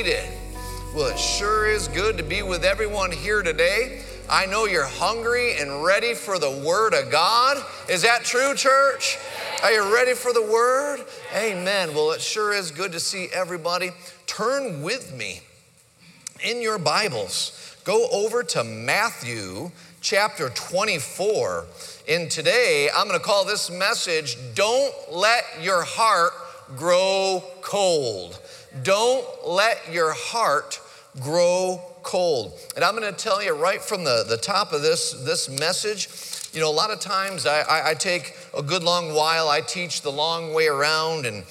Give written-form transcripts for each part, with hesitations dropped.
seated. Well, it sure is good to be with everyone here today. I know you're hungry and ready for the Word of God. Is that true, church? Are you ready for the Word? Amen. Well, it sure is good to see everybody. Turn with me in your Bibles. Go over to Matthew chapter 24. And today, I'm going to call this message, Don't Let Your Heart Grow Cold. Don't let your heart grow cold. And I'm going to tell you right from the top of this message, you know, a lot of times I take a good long while. I teach the long way around and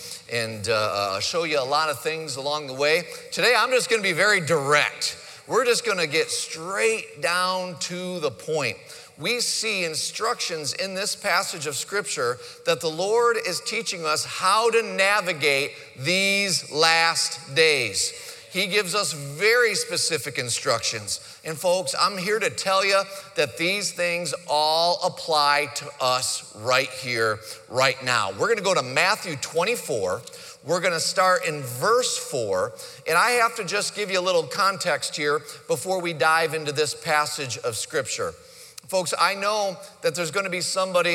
show you a lot of things along the way. Today, I'm just going to be very direct. We're just going to get straight down to the point. We see instructions in this passage of Scripture that the Lord is teaching us how to navigate these last days. He gives us very specific instructions. And folks, I'm here to tell you that these things all apply to us right here, right now. We're going to go to Matthew 24. We're going to start in verse 4. And I have to just give you a little context here before we dive into this passage of Scripture. Folks, I know that there's going to be somebody,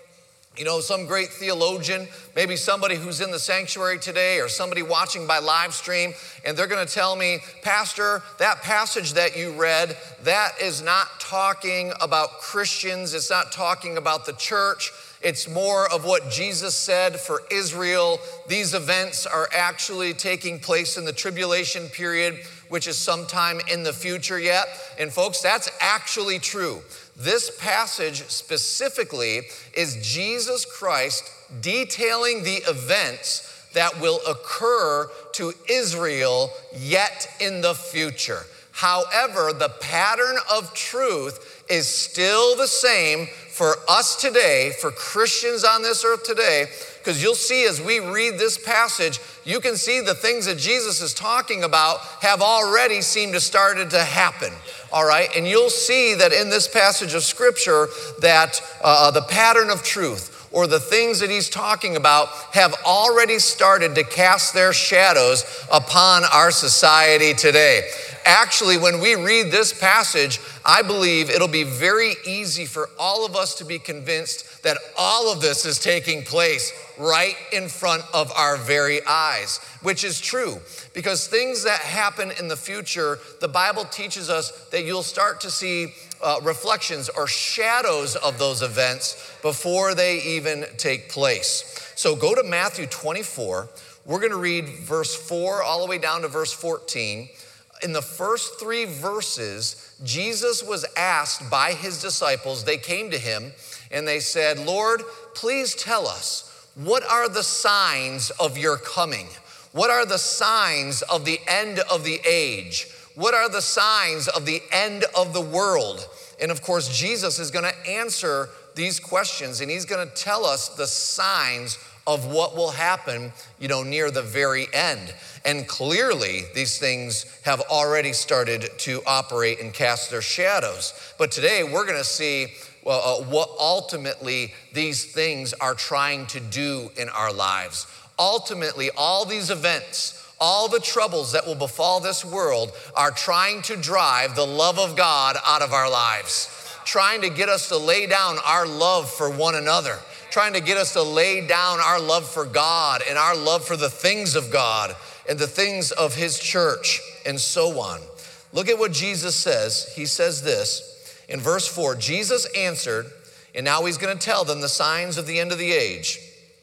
you know, some great theologian, maybe somebody who's in the sanctuary today or somebody watching by live stream, and they're going to tell me, Pastor, that passage that you read, that is not talking about Christians. It's not talking about the church. It's more of what Jesus said for Israel. These events are actually taking place in the tribulation period, which is sometime in the future yet. And folks, that's actually true. This passage specifically is Jesus Christ detailing the events that will occur to Israel yet in the future. However, the pattern of truth is still the same for us today, for Christians on this earth today, because you'll see as we read this passage, you can see the things that Jesus is talking about have already seemed to started to happen. All right, and you'll see that in this passage of Scripture that the pattern of truth or the things that he's talking about have already started to cast their shadows upon our society today. Actually, when we read this passage, I believe it'll be very easy for all of us to be convinced that all of this is taking place right in front of our very eyes, which is true. Because things that happen in the future, the Bible teaches us that you'll start to see reflections or shadows of those events before they even take place. So go to Matthew 24. We're going to read verse 4 all the way down to verse 14. In the first 3 verses, Jesus was asked by his disciples, they came to him and they said, Lord, please tell us, what are the signs of your coming? What are the signs of the end of the age? What are the signs of the end of the world? And of course, Jesus is going to answer these questions and he's going to tell us the signs of what will happen, you know, near the very end. And clearly, these things have already started to operate and cast their shadows. But today, we're going to see what ultimately these things are trying to do in our lives. Ultimately, all these events, all the troubles that will befall this world are trying to drive the love of God out of our lives, trying to get us to lay down our love for one another, trying to get us to lay down our love for God and our love for the things of God and the things of his church and so on. Look at what Jesus says. He says this in verse 4, Jesus answered, and now he's going to tell them the signs of the end of the age.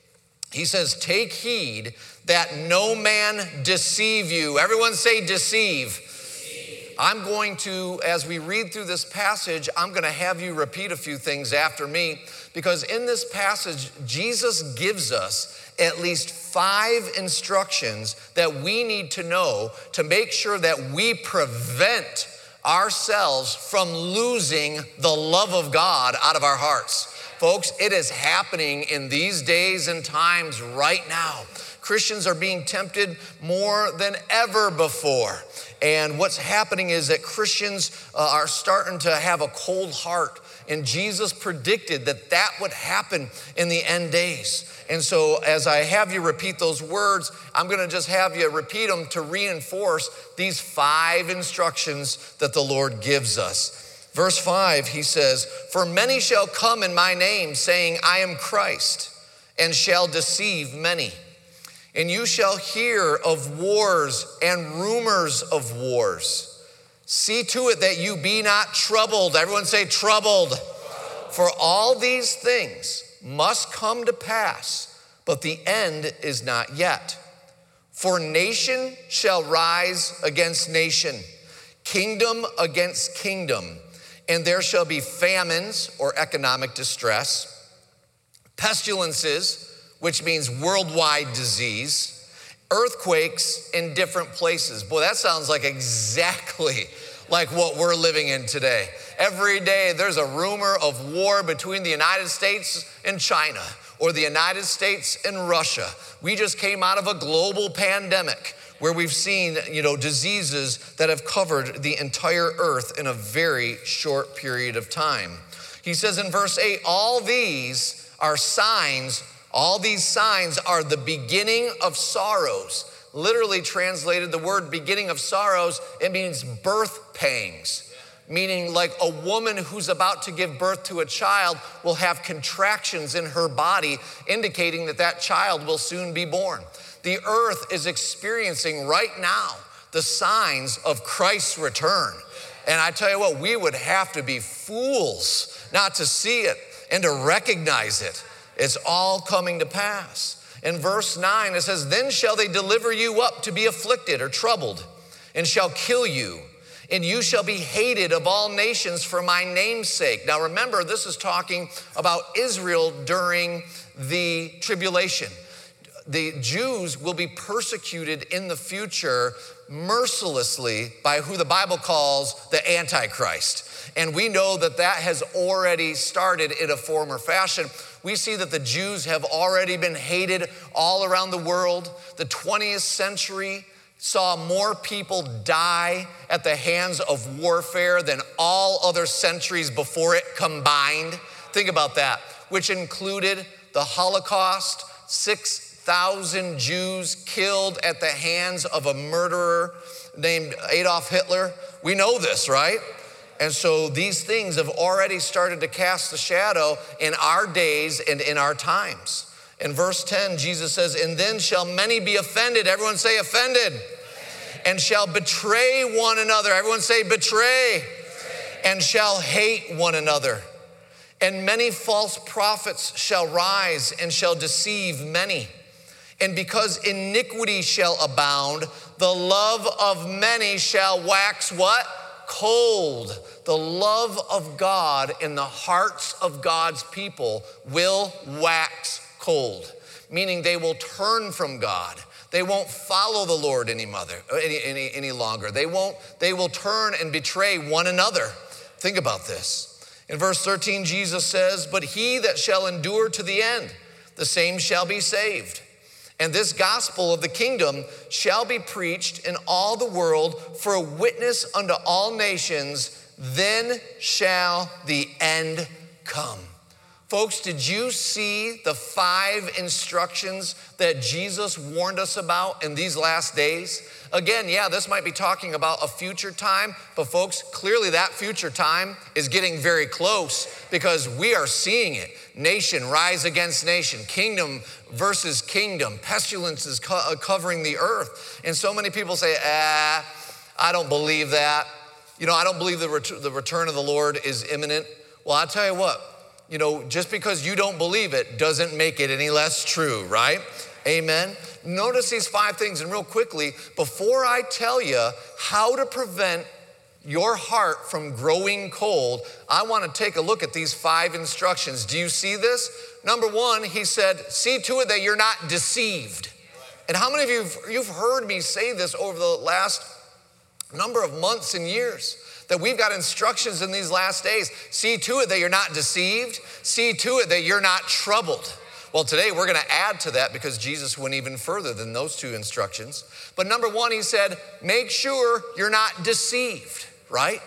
He says, take heed that no man deceive you. Everyone say deceive. I'm going to, as we read through this passage, I'm going to have you repeat a few things after me, because in this passage, Jesus gives us at least 5 instructions that we need to know to make sure that we prevent ourselves from losing the love of God out of our hearts. Folks, it is happening in these days and times right now. Christians are being tempted more than ever before. And what's happening is that Christians are starting to have a cold heart And Jesus predicted that that would happen in the end days. And so as I have you repeat those words, I'm gonna just have you repeat them to reinforce these 5 instructions that the Lord gives us. Verse 5, he says, "For many shall come in my name, saying, I am Christ, and shall deceive many. And you shall hear of wars and rumors of wars. See to it that you be not troubled." Everyone say troubled. "For all these things must come to pass, but the end is not yet. For nation shall rise against nation, kingdom against kingdom, and there shall be famines," or economic distress, "pestilences," which means worldwide disease, "earthquakes in different places." Boy, that sounds like exactly like what we're living in today. Every day there's a rumor of war between the United States and China, or the United States and Russia. We just came out of a global pandemic where we've seen, diseases that have covered the entire earth in a very short period of time. He says in verse 8, all these are signs, all these signs are the beginning of sorrows. Literally translated, the word beginning of sorrows, it means birth pangs. Meaning like a woman who's about to give birth to a child will have contractions in her body, indicating that that child will soon be born. The earth is experiencing right now the signs of Christ's return. And I tell you what, we would have to be fools not to see it and to recognize it. It's all coming to pass. In verse 9, it says, "Then shall they deliver you up to be afflicted," or troubled, "and shall kill you. And you shall be hated of all nations for my name's sake." Now remember, this is talking about Israel during the tribulation. The Jews will be persecuted in the future mercilessly by who the Bible calls the Antichrist. And we know that that has already started in a form or fashion. We see that the Jews have already been hated all around the world. The 20th century saw more people die at the hands of warfare than all other centuries before it combined. Think about that, which included the Holocaust, 6,000 Jews killed at the hands of a murderer named Adolf Hitler. We know this, right? And so these things have already started to cast a shadow in our days and in our times. In verse 10, Jesus says, "And then shall many be offended." Everyone say offended. "And shall betray one another." Everyone say betray. "And shall hate one another. And many false prophets shall rise and shall deceive many. And because iniquity shall abound, the love of many shall wax" what? "Cold." The love of God in the hearts of God's people will wax cold, meaning they will turn from God. They won't follow the Lord any longer. They will turn and betray one another. Think about this. In verse 13, Jesus says, "But he that shall endure to the end, the same shall be saved. And this gospel of the kingdom shall be preached in all the world for a witness unto all nations, then shall the end come." Folks, did you see the 5 instructions that Jesus warned us about in these last days? Again, yeah, this might be talking about a future time, but folks, clearly that future time is getting very close because we are seeing it. Nation rise against nation, kingdom versus kingdom, pestilences covering the earth. And so many people say, I don't believe that. I don't believe the return of the Lord is imminent. Well, I'll tell you what, just because you don't believe it doesn't make it any less true, right? Amen. Notice these 5 things, and real quickly, before I tell you how to prevent your heart from growing cold, I want to take a look at these 5 instructions. Do you see this? Number 1, he said, see to it that you're not deceived. And how many of you've heard me say this over the last number of months and years, that we've got instructions in these last days. See to it that you're not deceived. See to it that you're not troubled. Well, today we're going to add to that because Jesus went even further than those 2 instructions. But number 1, he said, make sure you're not deceived, right?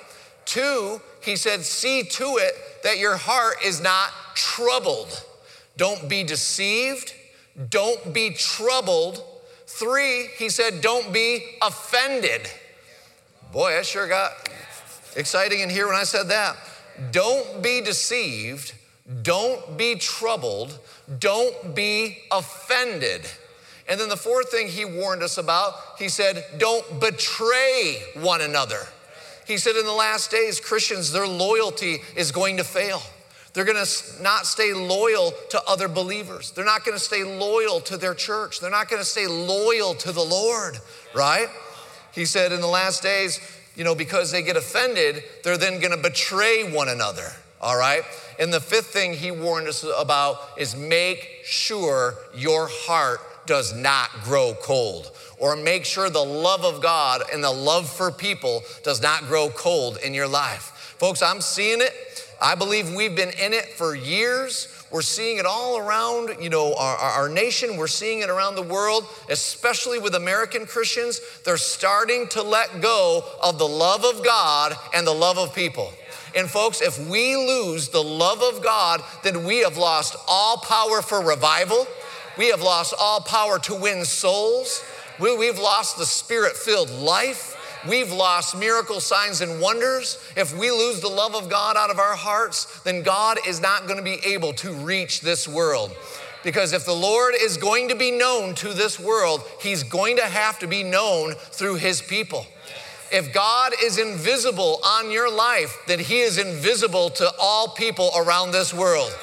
2, he said, see to it that your heart is not troubled. Don't be deceived. Don't be troubled. 3, he said, don't be offended. Boy, that sure got exciting in here when I said that. Don't be deceived. Don't be troubled. Don't be offended. And then the 4th thing he warned us about, he said, don't betray one another. He said in the last days, Christians, their loyalty is going to fail. They're going to not stay loyal to other believers. They're not going to stay loyal to their church. They're not going to stay loyal to the Lord, right? He said in the last days, because they get offended, they're then going to betray one another, all right? And the 5th thing he warned us about is make sure your heart does not grow cold, or make sure the love of God and the love for people does not grow cold in your life. Folks, I'm seeing it. I believe we've been in it for years. We're seeing it all around, our nation. We're seeing it around the world, especially with American Christians. They're starting to let go of the love of God and the love of people. And folks, if we lose the love of God, then we have lost all power for revival. We have lost all power to win souls. We've lost the Spirit-filled life. We've lost miracle signs and wonders. If we lose the love of God out of our hearts, then God is not going to be able to reach this world. Because if the Lord is going to be known to this world, he's going to have to be known through his people. If God is invisible on your life, then he is invisible to all people around this world.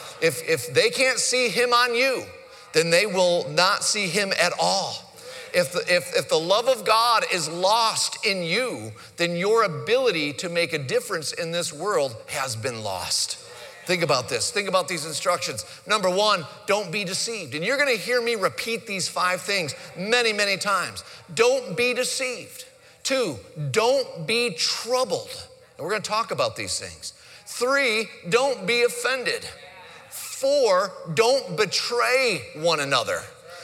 If they can't see him on you, then they will not see him at all. If the love of God is lost in you, then your ability to make a difference in this world has been lost. Think about this. Think about these instructions. Number 1, don't be deceived. And you're going to hear me repeat these 5 things many, many times. Don't be deceived. 2, don't be troubled. And we're going to talk about these things. 3, don't be offended. 4, don't betray one another.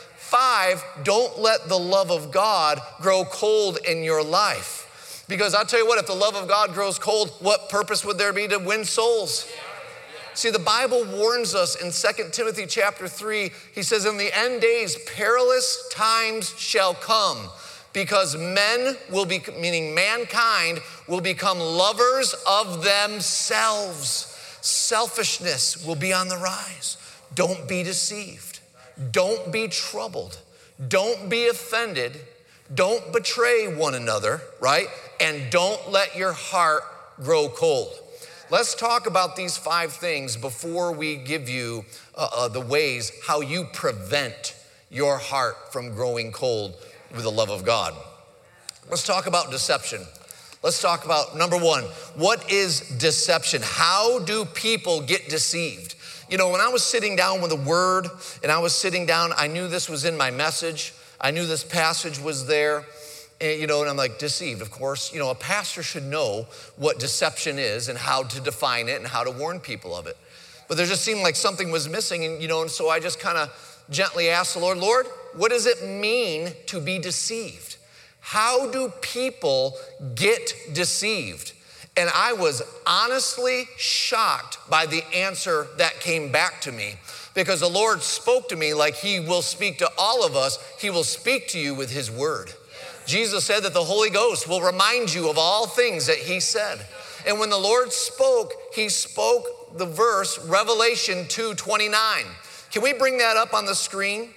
5, don't let the love of God grow cold in your life. Because I'll tell you what, if the love of God grows cold, what purpose would there be to win souls? See, the Bible warns us in 2 Timothy chapter 3, he says, in the end days, perilous times shall come, because men will be, meaning mankind, will become lovers of themselves. Selfishness will be on the rise. Don't be deceived. Don't be troubled. Don't be offended. Don't betray one another, right? And don't let your heart grow cold. Let's talk about these 5 things before we give you the ways how you prevent your heart from growing cold with the love of God. Let's talk about deception. Let's talk about number 1, what is deception? How do people get deceived? When I was sitting down with the word and I was sitting down, I knew this was in my message. I knew this passage was there, and I'm like, deceived. Of course, a pastor should know what deception is and how to define it and how to warn people of it. But there just seemed like something was missing, and so I just kind of gently asked the Lord, what does it mean to be deceived? How do people get deceived? And I was honestly shocked by the answer that came back to me, because the Lord spoke to me like he will speak to all of us. He will speak to you with his word. Jesus said that the Holy Ghost will remind you of all things that he said. And when the Lord spoke, he spoke the verse, Revelation 2:29. Can we bring that up on the screen?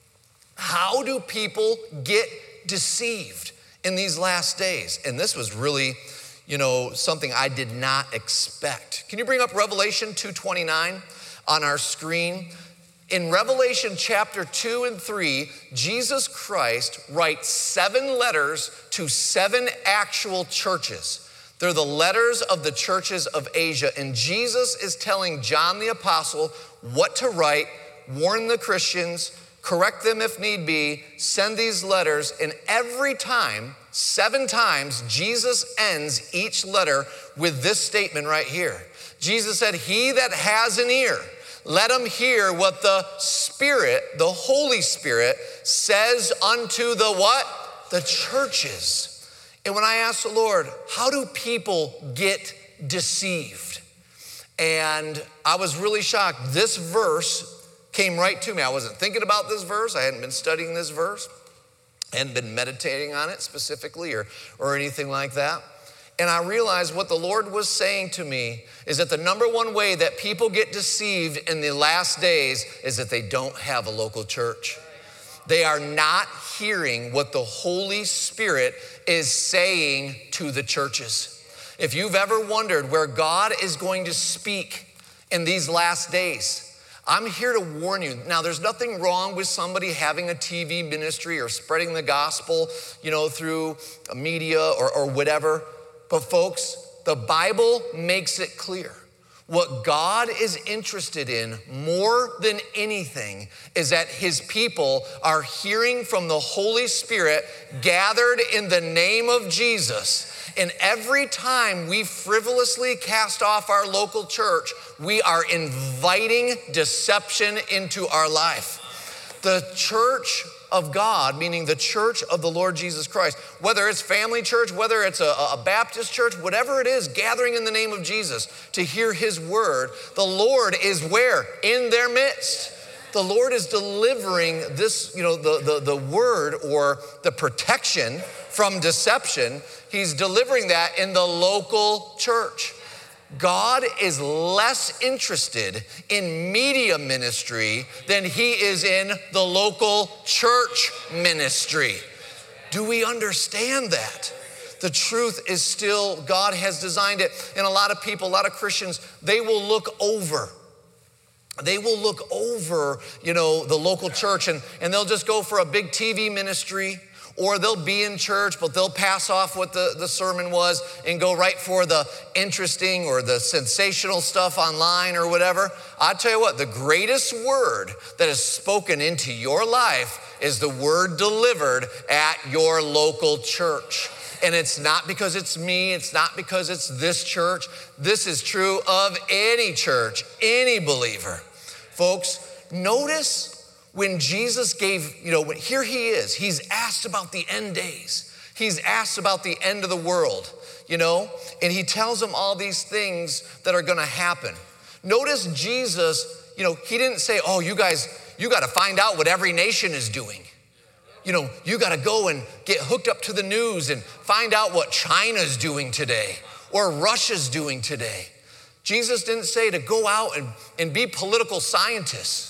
How do people get deceived in these last days? And this was really, something I did not expect. Can you bring up Revelation 2:29 on our screen? In Revelation chapter 2 and 3, Jesus Christ writes 7 letters to 7 actual churches. They're the letters of the churches of Asia. And Jesus is telling John the Apostle what to write, warn the Christians, correct them if need be, send these letters. And every time, 7 times, Jesus ends each letter with this statement right here. Jesus said, he that has an ear, let him hear what the Spirit, the Holy Spirit, says unto the what? The churches. And when I asked the Lord, how do people get deceived? And I was really shocked. This verse came right to me. I wasn't thinking about this verse. I hadn't been studying this verse. I hadn't been meditating on it specifically or anything like that. And I realized what the Lord was saying to me is that the number one way that people get deceived in the last days is that they don't have a local church. They are not hearing what the Holy Spirit is saying to the churches. If you've ever wondered where God is going to speak in these last days, I'm here to warn you. Now, there's nothing wrong with somebody having a TV ministry or spreading the gospel, through media or whatever. But folks, the Bible makes it clear. What God is interested in more than anything is that his people are hearing from the Holy Spirit gathered in the name of Jesus. And every time we frivolously cast off our local church, we are inviting deception into our life. The church of God, meaning the church of the Lord Jesus Christ, whether it's family church, whether it's a Baptist church, whatever it is, gathering in the name of Jesus to hear his word, the Lord is where? In their midst. The Lord is delivering this, the word or the protection from deception. He's delivering that in the local church. God is less interested in media ministry than he is in the local church ministry. Do we understand that? The truth is still, God has designed it. And a lot of people, a lot of Christians, they will look over. They will look over, the local church and they'll just go for a big TV ministry. Or they'll be in church, but they'll pass off what the sermon was and go right for the interesting or the sensational stuff online or whatever. I tell you what, the greatest word that is spoken into your life is the word delivered at your local church. And it's not because it's me, it's not because it's this church. This is true of any church, any believer. Folks, notice when Jesus gave, here he is, he's asked about the end days. He's asked about the end of the world, and he tells them all these things that are gonna happen. Notice Jesus, he didn't say, oh, you guys, you gotta find out what every nation is doing. You gotta go and get hooked up to the news and find out what China's doing today or Russia's doing today. Jesus didn't say to go out and be political scientists.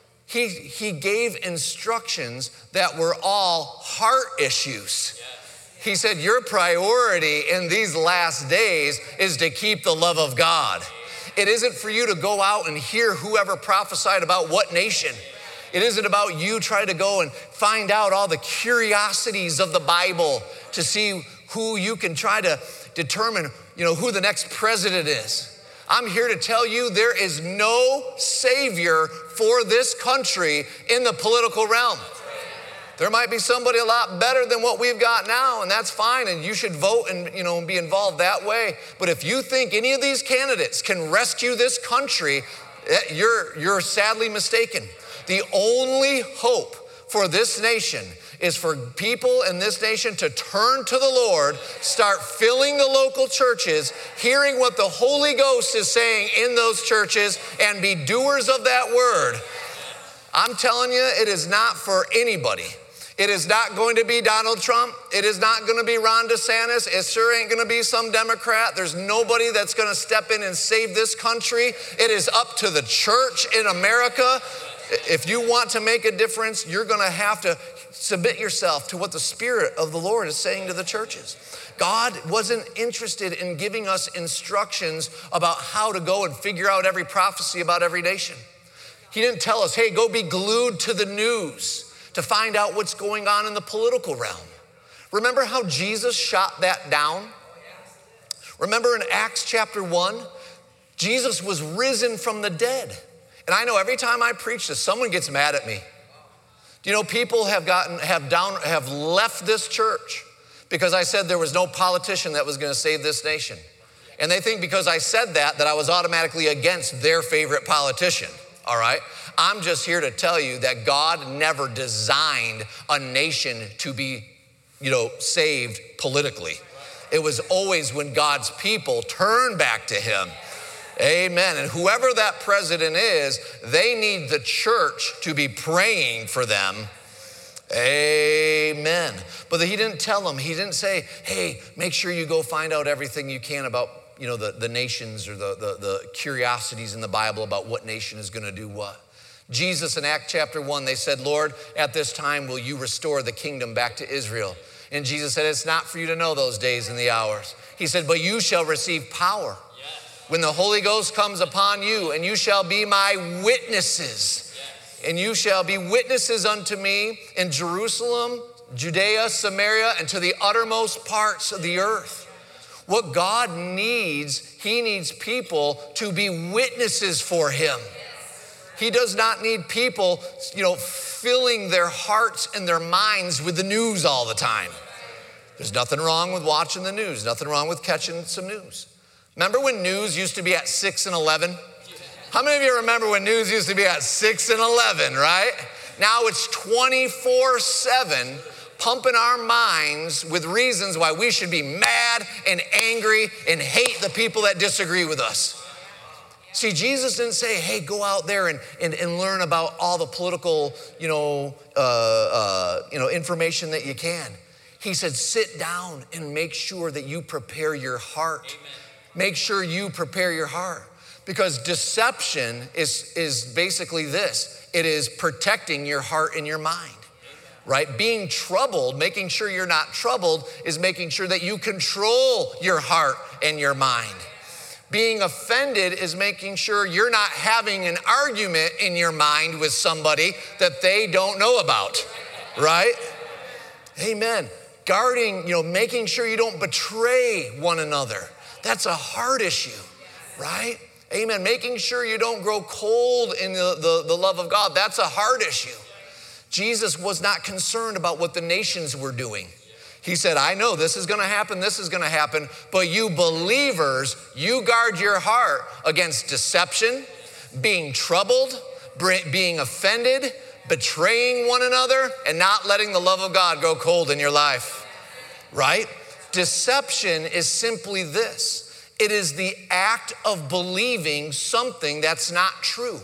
He gave instructions that were all heart issues. He said, your priority in these last days is to keep the love of God. It isn't for you to go out and hear whoever prophesied about what nation. It isn't about you trying to go and find out all the curiosities of the Bible to see who you can try to determine, who the next president is. I'm here to tell you there is no savior for this country in the political realm. There might be somebody a lot better than what we've got now, and that's fine, and you should vote and be involved that way. But if you think any of these candidates can rescue this country, you're sadly mistaken. The only hope for this nation is for people in this nation to turn to the Lord, start filling the local churches, hearing what the Holy Ghost is saying in those churches, and be doers of that word. I'm telling you, it is not for anybody. It is not going to be Donald Trump. It is not going to be Ron DeSantis. It sure ain't going to be some Democrat. There's nobody that's going to step in and save this country. It is up to the church in America. If you want to make a difference, you're going to have to submit yourself to what the Spirit of the Lord is saying to the churches. God wasn't interested in giving us instructions about how to go and figure out every prophecy about every nation. He didn't tell us, hey, go be glued to the news to find out what's going on in the political realm. Remember how Jesus shot that down? Remember in Acts chapter 1, Jesus was risen from the dead. And I know every time I preach this, someone gets mad at me. People have left this church because I said there was no politician that was going to save this nation. And they think because I said that I was automatically against their favorite politician, all right? I'm just here to tell you that God never designed a nation to be saved politically. It was always when God's people turned back to him. Amen. And whoever that president is, they need the church to be praying for them. Amen. But he didn't tell them. He didn't say, hey, make sure you go find out everything you can about the nations or the curiosities in the Bible about what nation is going to do what. Jesus in Acts chapter 1, they said, Lord, at this time will you restore the kingdom back to Israel? And Jesus said, it's not for you to know those days and the hours. He said, but you shall receive power when the Holy Ghost comes upon you, and you shall be my witnesses. And you shall be witnesses unto me in Jerusalem, Judea, Samaria, and to the uttermost parts of the earth. What God needs, he needs people to be witnesses for him. He does not need people, filling their hearts and their minds with the news all the time. There's nothing wrong with watching the news, nothing wrong with catching some news. Remember when news used to be at 6 and 11? How many of you remember when news used to be at 6 and 11, right? Now it's 24/7, pumping our minds with reasons why we should be mad and angry and hate the people that disagree with us. See, Jesus didn't say, hey, go out there and learn about all the political, information that you can. He said, sit down and make sure that you prepare your heart. Amen. Make sure you prepare your heart. Because deception is basically this. It is protecting your heart and your mind, right? Being troubled, making sure you're not troubled, is making sure that you control your heart and your mind. Being offended is making sure you're not having an argument in your mind with somebody that they don't know about, right? Amen. Guarding, making sure you don't betray one another. That's a heart issue, right? Amen. Making sure you don't grow cold in the love of God. That's a heart issue. Jesus was not concerned about what the nations were doing. He said, I know this is going to happen, but you believers, you guard your heart against deception, being troubled, being offended, betraying one another, and not letting the love of God go cold in your life, right? Deception is simply this. It is the act of believing something that's not true.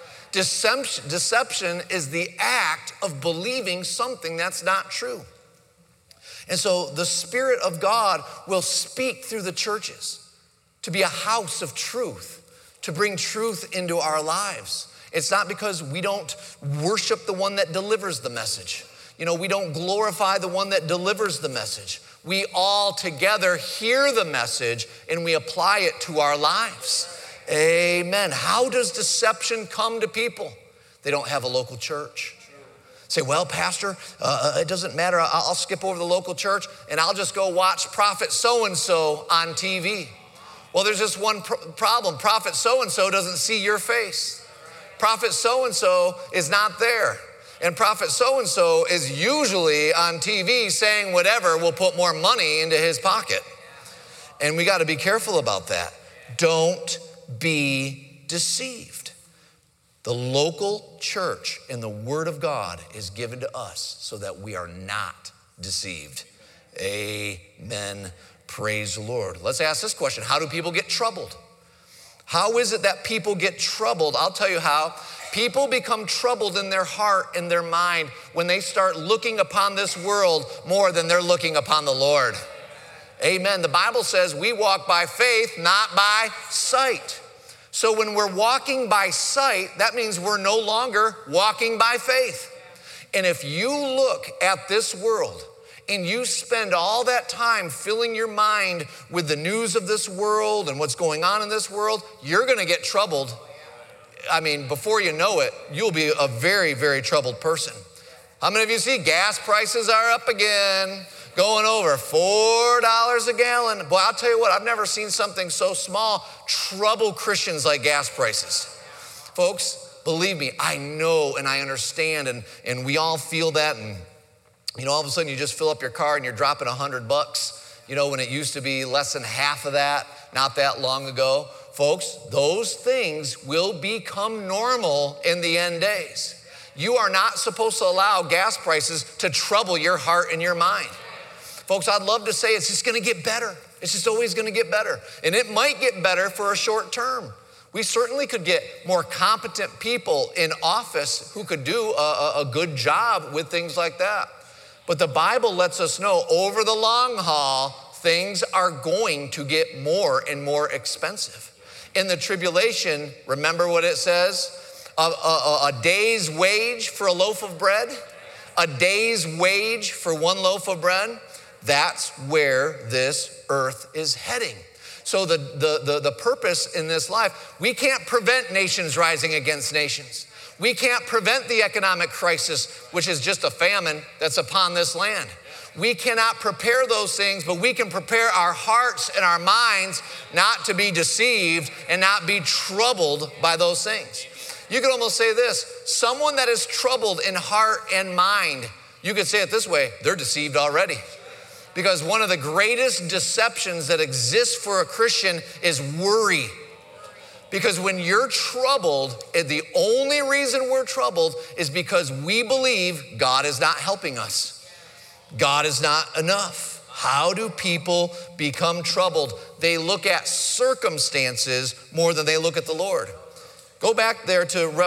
Deception is the act of believing something that's not true. And so the Spirit of God will speak through the churches to be a house of truth, to bring truth into our lives. It's not because we don't worship the one that delivers the message. We don't glorify the one that delivers the message. We all together hear the message and we apply it to our lives. Amen. How does deception come to people? They don't have a local church. Say, well, Pastor, it doesn't matter. I'll skip over the local church and I'll just go watch Prophet so-and-so on TV. Well, there's just one problem. Prophet so-and-so doesn't see your face. Prophet so-and-so is not there. And Prophet so-and-so is usually on TV saying whatever will put more money into his pocket. And we got to be careful about that. Don't be deceived. The local church and the Word of God is given to us so that we are not deceived. Amen. Praise the Lord. Let's ask this question. How do people get troubled? How is it that people get troubled? I'll tell you how. People become troubled in their heart and their mind when they start looking upon this world more than they're looking upon the Lord. Amen. The Bible says we walk by faith, not by sight. So when we're walking by sight, that means we're no longer walking by faith. And if you look at this world and you spend all that time filling your mind with the news of this world and what's going on in this world, you're going to get troubled. I mean, before you know it, you'll be a very, very troubled person. How many of you see gas prices are up again, going over $4 a gallon? Boy, I'll tell you what, I've never seen something so small trouble Christians like gas prices. Folks, believe me, I know and I understand, and we all feel that. And, all of a sudden you just fill up your car and you're dropping $100, when it used to be less than half of that, not that long ago. Folks, those things will become normal in the end days. You are not supposed to allow gas prices to trouble your heart and your mind. Folks, I'd love to say it's just gonna get better. It's just always gonna get better. And it might get better for a short term. We certainly could get more competent people in office who could do a good job with things like that. But the Bible lets us know over the long haul, things are going to get more and more expensive. In the tribulation, remember what it says? A day's wage for a loaf of bread, a day's wage for one loaf of bread. That's where this earth is heading. So the purpose in this life, we can't prevent nations rising against nations. We can't prevent the economic crisis, which is just a famine that's upon this land. We cannot prepare those things, but we can prepare our hearts and our minds not to be deceived and not be troubled by those things. You could almost say this, someone that is troubled in heart and mind, you could say it this way, they're deceived already. Because one of the greatest deceptions that exists for a Christian is worry. Because when you're troubled, the only reason we're troubled is because we believe God is not helping us. God is not enough. How do people become troubled? They look at circumstances more than they look at the Lord. Go back there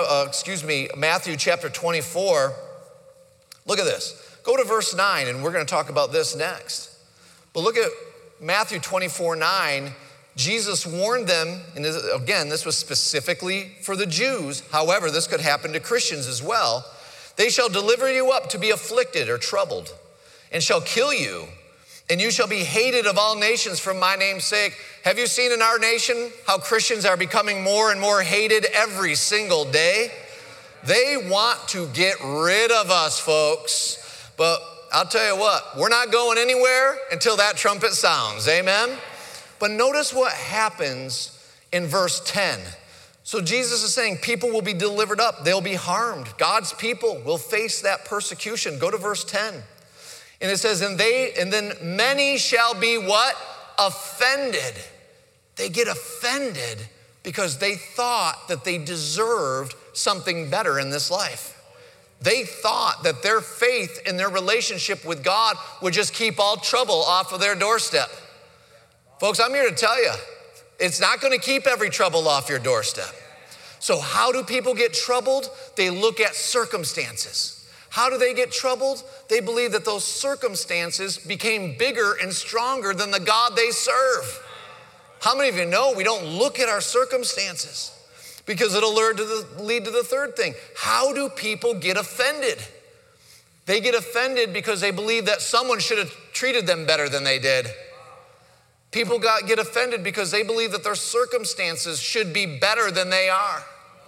to, Matthew chapter 24. Look at this. Go to verse 9, and we're going to talk about this next. But look at Matthew 24:9. Jesus warned them, and again, this was specifically for the Jews. However, this could happen to Christians as well. They shall deliver you up to be afflicted or troubled, and shall kill you, and you shall be hated of all nations for my name's sake. Have you seen in our nation how Christians are becoming more and more hated every single day? They want to get rid of us, folks. But I'll tell you what, we're not going anywhere until that trumpet sounds, amen? But notice what happens in verse 10. So Jesus is saying people will be delivered up, they'll be harmed. God's people will face that persecution. Go to verse 10. And it says, and then many shall be what? Offended. They get offended because they thought that they deserved something better in this life. They thought that their faith and their relationship with God would just keep all trouble off of their doorstep. Folks, I'm here to tell you, it's not going to keep every trouble off your doorstep. So how do people get troubled? They look at circumstances. How do they get troubled? They believe that those circumstances became bigger and stronger than the God they serve. How many of you know we don't look at our circumstances? Because it'll lead to the third thing. How do people get offended? They get offended because they believe that someone should have treated them better than they did. People get offended because they believe that their circumstances should be better than they are.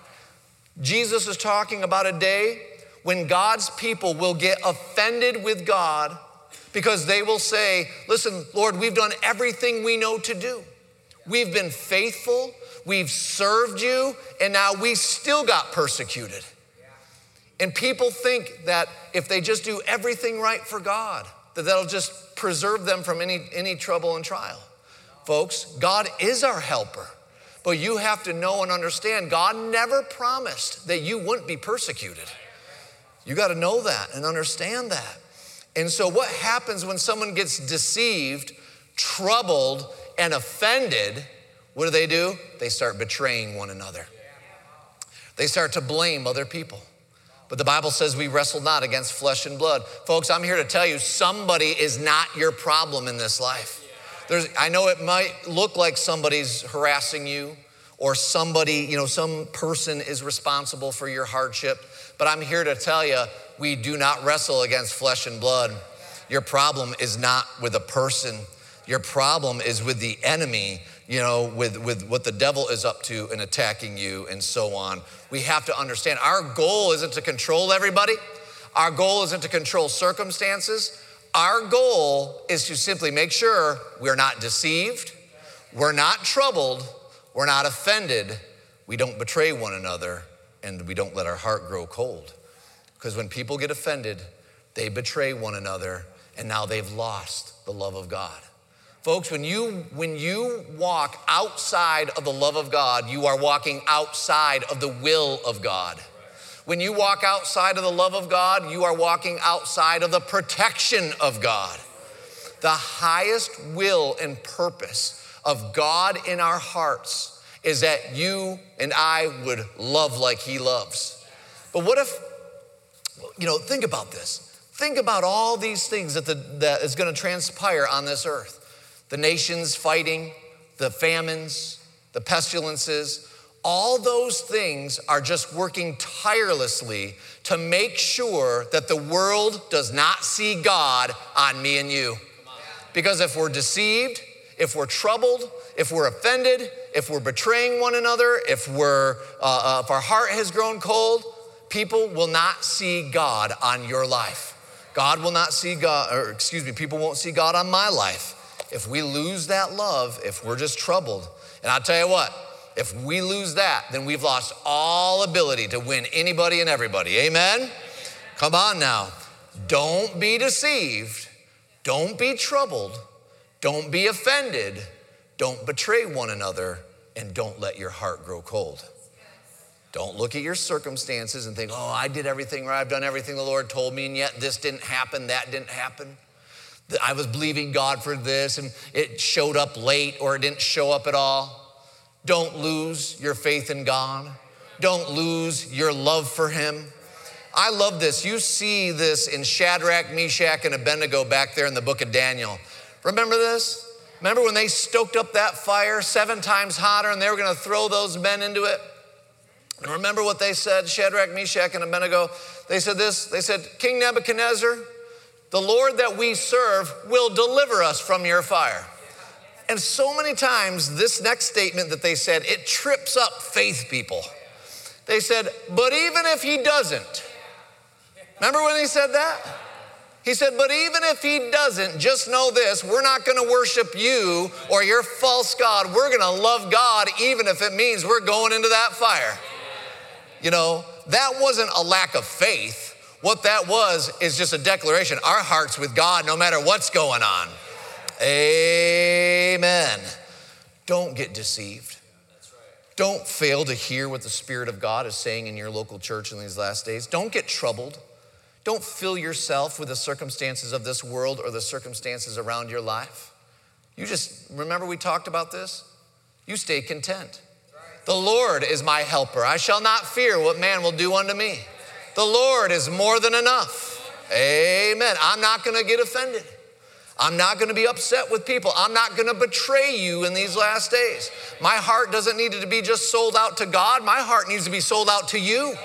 Jesus is talking about a day when God's people will get offended with God because they will say, listen, Lord, we've done everything we know to do. We've been faithful. We've served you, and now we still got persecuted. And people think that if they just do everything right for God, that that'll just preserve them from any trouble and trial. Folks, God is our helper, but you have to know and understand God never promised that you wouldn't be persecuted. You got to know that and understand that. And so what happens when someone gets deceived, troubled, and offended? What do? They start betraying one another. They start to blame other people. But the Bible says we wrestle not against flesh and blood. Folks, I'm here to tell you, somebody is not your problem in this life. I know it might look like somebody's harassing you or somebody, some person is responsible for your hardship. But I'm here to tell you, we do not wrestle against flesh and blood. Your problem is not with a person. Your problem is with the enemy, with what the devil is up to and attacking you and so on. We have to understand our goal isn't to control everybody. Our goal isn't to control circumstances. Our goal is to simply make sure we're not deceived, we're not troubled, we're not offended, we don't betray one another, and we don't let our heart grow cold. Because when people get offended, they betray one another, and now they've lost the love of God. Folks, when you walk outside of the love of God, you are walking outside of the will of God. When you walk outside of the love of God, you are walking outside of the protection of God. the highest will and purpose of God in our hearts is that you and I would love like he loves. But what if, think about this. Think about all these things that is going to transpire on this earth. The nations fighting, the famines, the pestilences, all those things are just working tirelessly to make sure that the world does not see God on me and you. Because if we're deceived, if we're troubled, if we're offended, if we're betraying one another, if our heart has grown cold, people will not see God on your life. God will not see God, people won't see God on my life. If we lose that love, if we're just troubled, and I'll tell you what, if we lose that, then we've lost all ability to win anybody and everybody. Amen? Come on now. Don't be deceived. Don't be troubled. Don't be offended. Don't betray one another. And don't let your heart grow cold. Don't look at your circumstances and think, oh, I did everything right. I've done everything the Lord told me, and yet this didn't happen, that didn't happen. I was believing God for this, and it showed up late, or it didn't show up at all. Don't lose your faith in God. Don't lose your love for him. I love this. You see this in Shadrach, Meshach, and Abednego back there in the book of Daniel. Remember this? Remember when they stoked up that fire 7 times hotter and they were going to throw those men into it? And remember what they said, Shadrach, Meshach, and Abednego? They said this, they said, King Nebuchadnezzar, the Lord that we serve will deliver us from your fire. And so many times this next statement that they said, it trips up faith people. They said, but even if he doesn't, remember when he said that? He said, but even if he doesn't, just know this, we're not gonna worship you or your false God. We're gonna love God even if it means we're going into that fire. That wasn't a lack of faith. What that was is just a declaration. Our heart's with God no matter what's going on. Amen. Don't get deceived. Don't fail to hear what the Spirit of God is saying in your local church in these last days. Don't get troubled. Don't fill yourself with the circumstances of this world or the circumstances around your life. You just, remember we talked about this? You stay content. The Lord is my helper. I shall not fear what man will do unto me. The Lord is more than enough. Amen. I'm not going to get offended. I'm not going to be upset with people. I'm not going to betray you in these last days. My heart doesn't need to be just sold out to God. My heart needs to be sold out to you.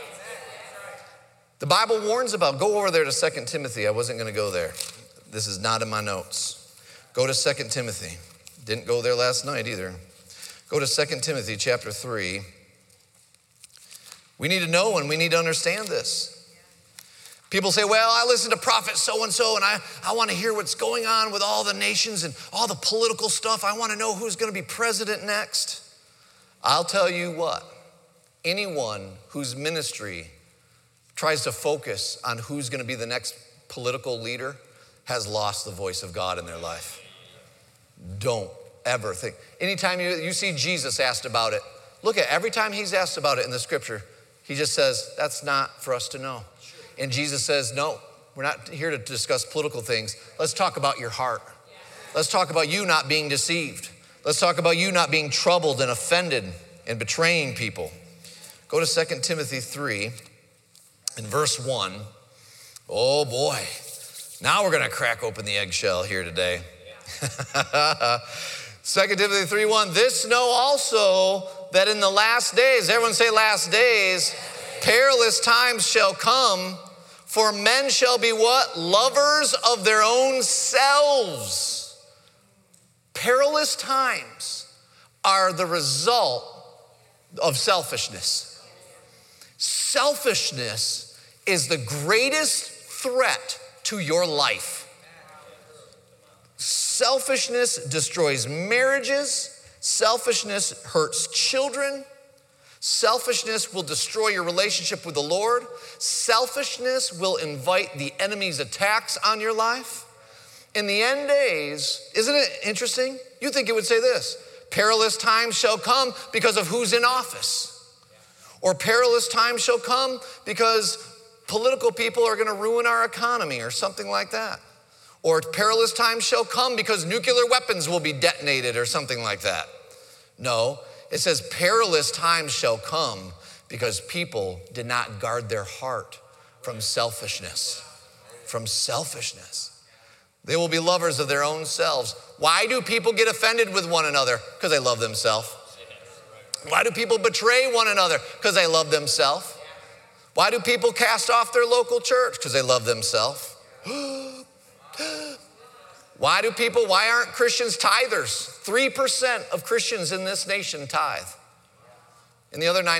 The Bible warns about, go over there to 2 Timothy. I wasn't going to go there. This is not in my notes. Go to 2 Timothy. Didn't go there last night either. Go to 2 Timothy chapter 3. We need to know and we need to understand this. People say, well, I listen to prophet so-and-so and I want to hear what's going on with all the nations and all the political stuff. I want to know who's going to be president next. I'll tell you what, anyone whose ministry tries to focus on who's going to be the next political leader has lost the voice of God in their life. Don't ever think. Anytime you see Jesus asked about it, look at every time he's asked about it in the scripture, he just says, that's not for us to know. And Jesus says, no, we're not here to discuss political things. Let's talk about your heart. Let's talk about you not being deceived. Let's talk about you not being troubled and offended and betraying people. Go to 2 Timothy 3 in verse 1. Oh boy, now we're gonna crack open the eggshell here today. 2 Timothy 3:1, this know also that in the last days, everyone say last days, perilous times shall come, for men shall be what? Lovers of their own selves. Perilous times are the result of selfishness. Selfishness is the greatest threat to your life. Selfishness destroys marriages. Selfishness hurts children. Selfishness will destroy your relationship with the Lord. Selfishness will invite the enemy's attacks on your life. In the end days, isn't it interesting? You think it would say this, perilous times shall come because of who's in office. Or perilous times shall come because political people are going to ruin our economy or something like that. or perilous times shall come because nuclear weapons will be detonated or something like that. No, it says perilous times shall come because people did not guard their heart from selfishness. From selfishness. They will be lovers of their own selves. Why do people get offended with one another? Because they love themselves. Why do people betray one another? Because they love themselves. Why do people cast off their local church? Because they love themselves. Why aren't Christians tithers? 3% of Christians in this nation tithe. And the other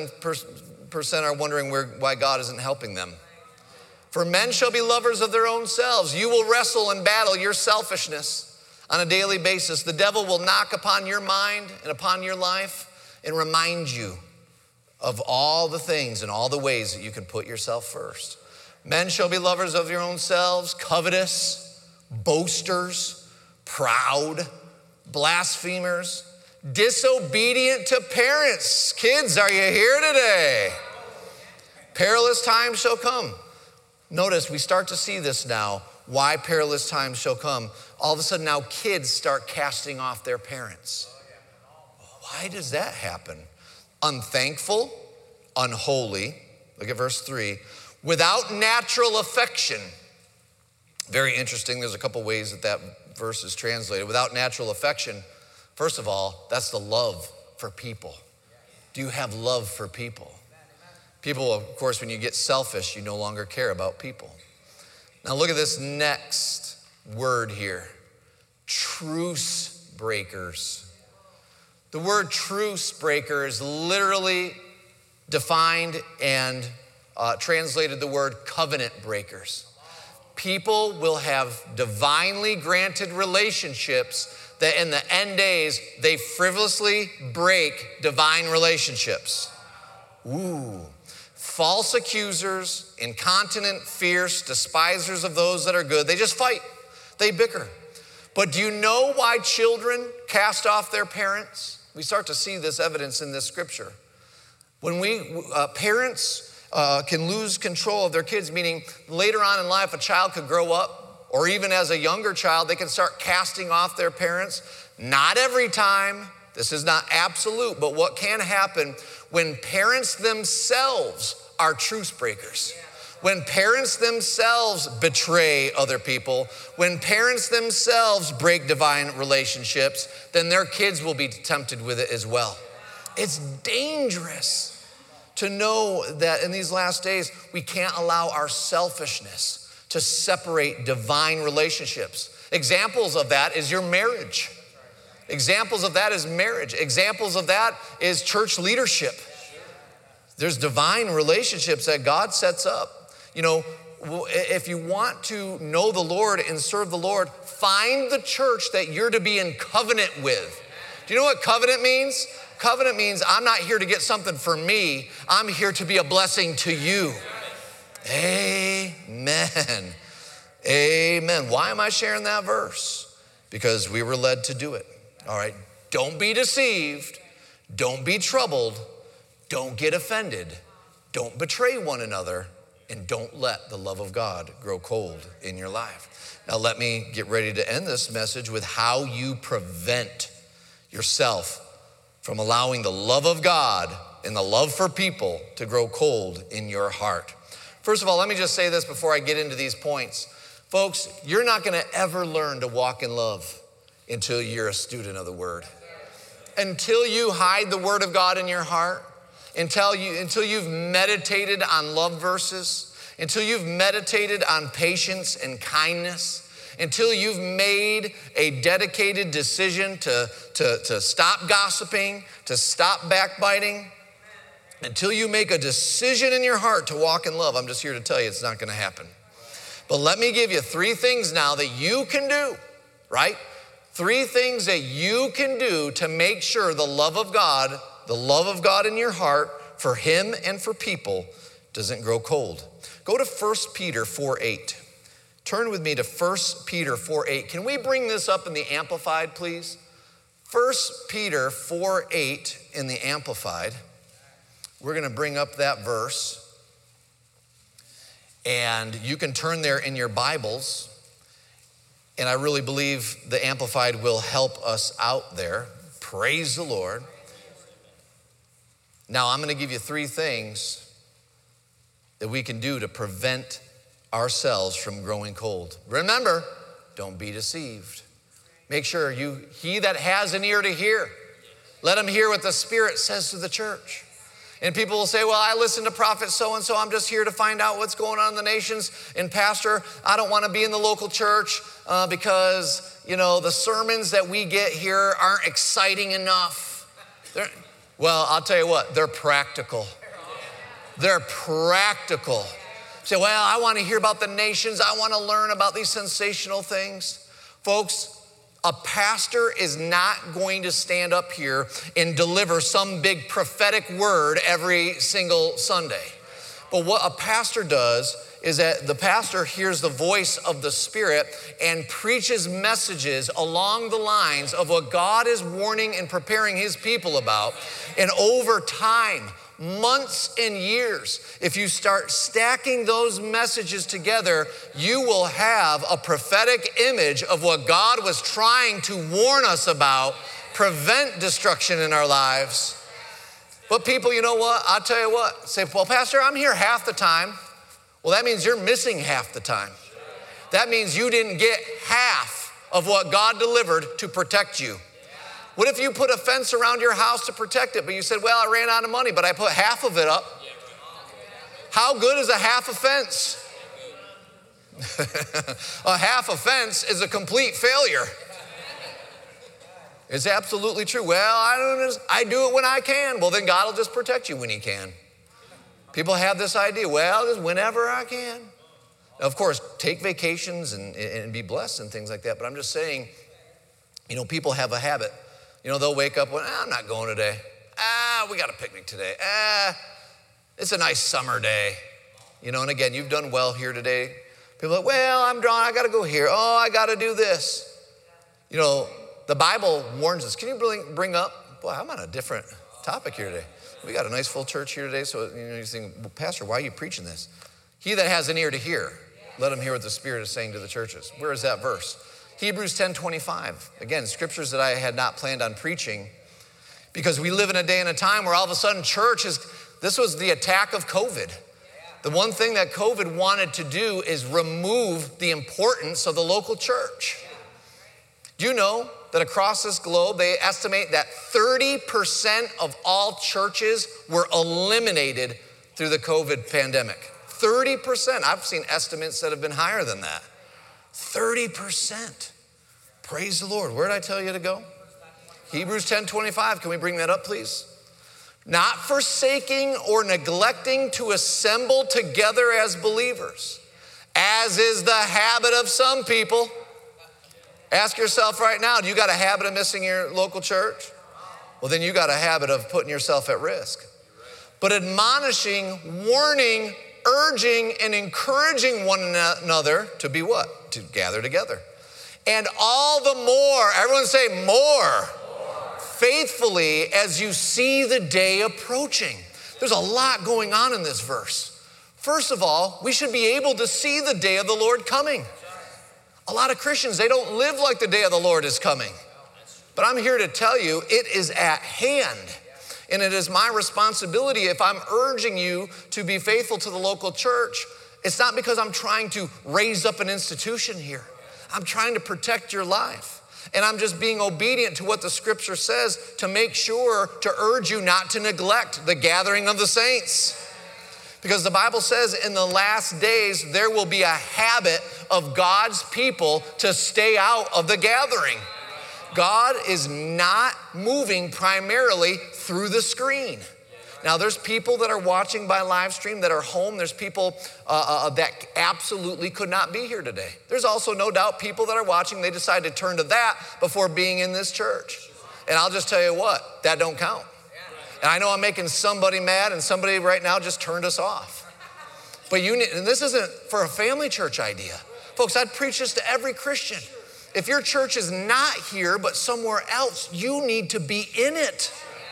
97% are wondering why God isn't helping them. For men shall be lovers of their own selves. You will wrestle and battle your selfishness on a daily basis. The devil will knock upon your mind and upon your life and remind you of all the things and all the ways that you can put yourself first. Men shall be lovers of your own selves, covetous, boasters, proud, blasphemers, disobedient to parents. Kids, are you here today? Perilous times shall come. Notice we start to see this now. Why perilous times shall come. All of a sudden now kids start casting off their parents. Why does that happen? Unthankful, unholy. Look at verse 3. Without natural affection. Very interesting. There's a couple ways that verse is translated. Without natural affection. First of all, that's the love for people. Do you have love for people? People, of course, when you get selfish, you no longer care about people. Now look at this next word here. Truce breakers. The word truce breaker is literally defined and translated the word covenant breakers. People will have divinely granted relationships that in the end days, they frivolously break divine relationships. Ooh. False accusers, incontinent, fierce, despisers of those that are good. They just fight. They bicker. But do you know why children cast off their parents? We start to see this evidence in this scripture. When parents can lose control of their kids, meaning later on in life, a child could grow up, or even as a younger child, they can start casting off their parents. Not every time. This is not absolute, but what can happen when parents themselves are truce breakers. When parents themselves betray other people, when parents themselves break divine relationships, then their kids will be tempted with it as well. It's dangerous to know that in these last days, we can't allow our selfishness to separate divine relationships. Examples of that is your marriage. Examples of that is marriage. Examples of that is church leadership. There's divine relationships that God sets up. You know, if you want to know the Lord and serve the Lord, find the church that you're to be in covenant with. Do you know what covenant means? Covenant means I'm not here to get something for me. I'm here to be a blessing to you. Amen. Amen. Why am I sharing that verse? Because we were led to do it. All right. Don't be deceived. Don't be troubled. Don't get offended. Don't betray one another. And don't let the love of God grow cold in your life. Now let me get ready to end this message with how you prevent yourself from allowing the love of God and the love for people to grow cold in your heart. First of all, let me just say this before I get into these points. Folks, you're not gonna ever learn to walk in love until you're a student of the Word. Until you hide the Word of God in your heart, until you've meditated on love verses, until you've meditated on patience and kindness, until you've made a dedicated decision to stop gossiping, to stop backbiting, until you make a decision in your heart to walk in love, I'm just here to tell you it's not gonna happen. But let me give you 3 things now that you can do, right? 3 things that you can do to make sure the love of God in your heart for Him and for people doesn't grow cold. Go to 1 Peter 4:8. Turn with me to 1 Peter 4:8. Can we bring this up in the Amplified, please? 1 Peter 4:8 in the Amplified. We're going to bring up that verse. And you can turn there in your Bibles. And I really believe the Amplified will help us out there. Praise the Lord. Now, I'm going to give you 3 things that we can do to prevent ourselves from growing cold. Remember, don't be deceived. Make sure he that has an ear to hear, let him hear what the Spirit says to the church. And people will say, well, I listen to prophet so-and-so. I'm just here to find out what's going on in the nations. And pastor, I don't want to be in the local church because, the sermons that we get here aren't exciting enough. Well, I'll tell you what, they're practical. They're practical. You say, well, I want to hear about the nations. I want to learn about these sensational things. Folks, a pastor is not going to stand up here and deliver some big prophetic word every single Sunday. But what a pastor does is that the pastor hears the voice of the Spirit and preaches messages along the lines of what God is warning and preparing his people about. And over time, months and years, if you start stacking those messages together, you will have a prophetic image of what God was trying to warn us about, prevent destruction in our lives. But people, you know what? I'll tell you what. Say, well, pastor, I'm here half the time. Well, that means you're missing half the time. That means you didn't get half of what God delivered to protect you. What if you put a fence around your house to protect it, but you said, well, I ran out of money, but I put half of it up? How good is a half a fence? A half a fence is a complete failure. It's absolutely true. Well, I do it when I can. Well, then God will just protect you when he can. People have this idea, well, just whenever I can. Now, of course, take vacations and be blessed and things like that, but I'm just saying, people have a habit. They'll wake up when, I'm not going today. We got a picnic today. It's a nice summer day. And again, you've done well here today. People are like, well, I'm drawn, I got to go here. Oh, I got to do this. The Bible warns us. Can you bring up, boy, I'm on a different topic here today. We got a nice full church here today. So you think, well, pastor, why are you preaching this? He that has an ear to hear, let him hear what the Spirit is saying to the churches. Where is that verse? Hebrews 10:25. Again, scriptures that I had not planned on preaching because we live in a day and a time where all of a sudden this was the attack of COVID. The one thing that COVID wanted to do is remove the importance of the local church. Do you know that across this globe, they estimate that 30% of all churches were eliminated through the COVID pandemic? 30%. I've seen estimates that have been higher than that. 30%. Praise the Lord. Where did I tell you to go? Hebrews 10:25. Can we bring that up, please? Not forsaking or neglecting to assemble together as believers, as is the habit of some people. Ask yourself right now, do you got a habit of missing your local church? Well, then you got a habit of putting yourself at risk. But admonishing, warning, urging, and encouraging one another to be what? To gather together. And all the more, everyone say more, faithfully as you see the day approaching. There's a lot going on in this verse. First of all, we should be able to see the day of the Lord coming. A lot of Christians, they don't live like the day of the Lord is coming. But I'm here to tell you, it is at hand. And it is my responsibility, if I'm urging you to be faithful to the local church, it's not because I'm trying to raise up an institution here. I'm trying to protect your life. And I'm just being obedient to what the scripture says to make sure to urge you not to neglect the gathering of the saints. Because the Bible says in the last days, there will be a habit of God's people to stay out of the gathering. God is not moving primarily through the screen. Now, there's people that are watching by live stream that are home. There's people that absolutely could not be here today. There's also no doubt people that are watching, they decide to turn to that before being in this church. And I'll just tell you what, that don't count. And I know I'm making somebody mad and somebody right now just turned us off. But and this isn't for a family church idea. Folks, I'd preach this to every Christian. If your church is not here but somewhere else, you need to be in it.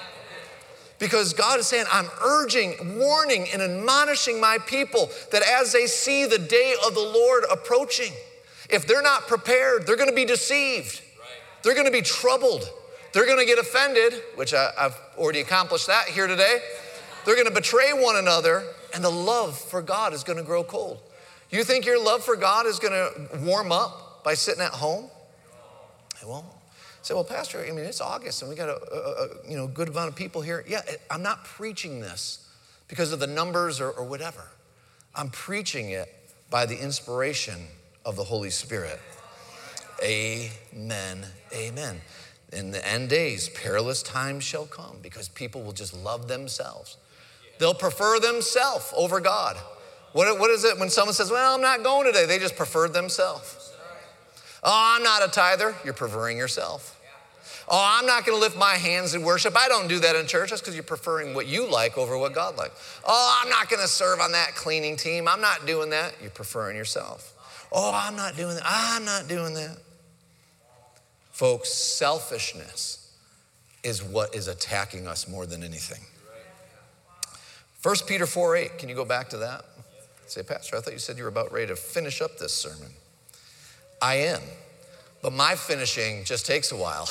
Because God is saying, I'm urging, warning, and admonishing my people that as they see the day of the Lord approaching, If they're not prepared, they're going to be deceived. They're going to be troubled. They're going to get offended, which I've already accomplished that here today. They're going to betray one another, and the love for God is going to grow cold. You think your love for God is going to warm up by sitting at home? It won't. Say, well, Pastor, I mean, it's August, and we got a good amount of people here. Yeah, I'm not preaching this because of the numbers or whatever. I'm preaching it by the inspiration of the Holy Spirit. Amen, amen. In the end days, perilous times shall come because people will just love themselves. They'll prefer themselves over God. What is it when someone says, well, I'm not going today? They just preferred themselves. Oh, I'm not a tither. You're preferring yourself. Oh, I'm not going to lift my hands in worship. I don't do that in church. That's because you're preferring what you like over what God likes. Oh, I'm not going to serve on that cleaning team. I'm not doing that. You're preferring yourself. Oh, I'm not doing that. I'm not doing that. Folks, selfishness is what is attacking us more than anything. 1 Peter 4:8, can you go back to that? Say, Pastor, I thought you said you were about ready to finish up this sermon. I am, but my finishing just takes a while.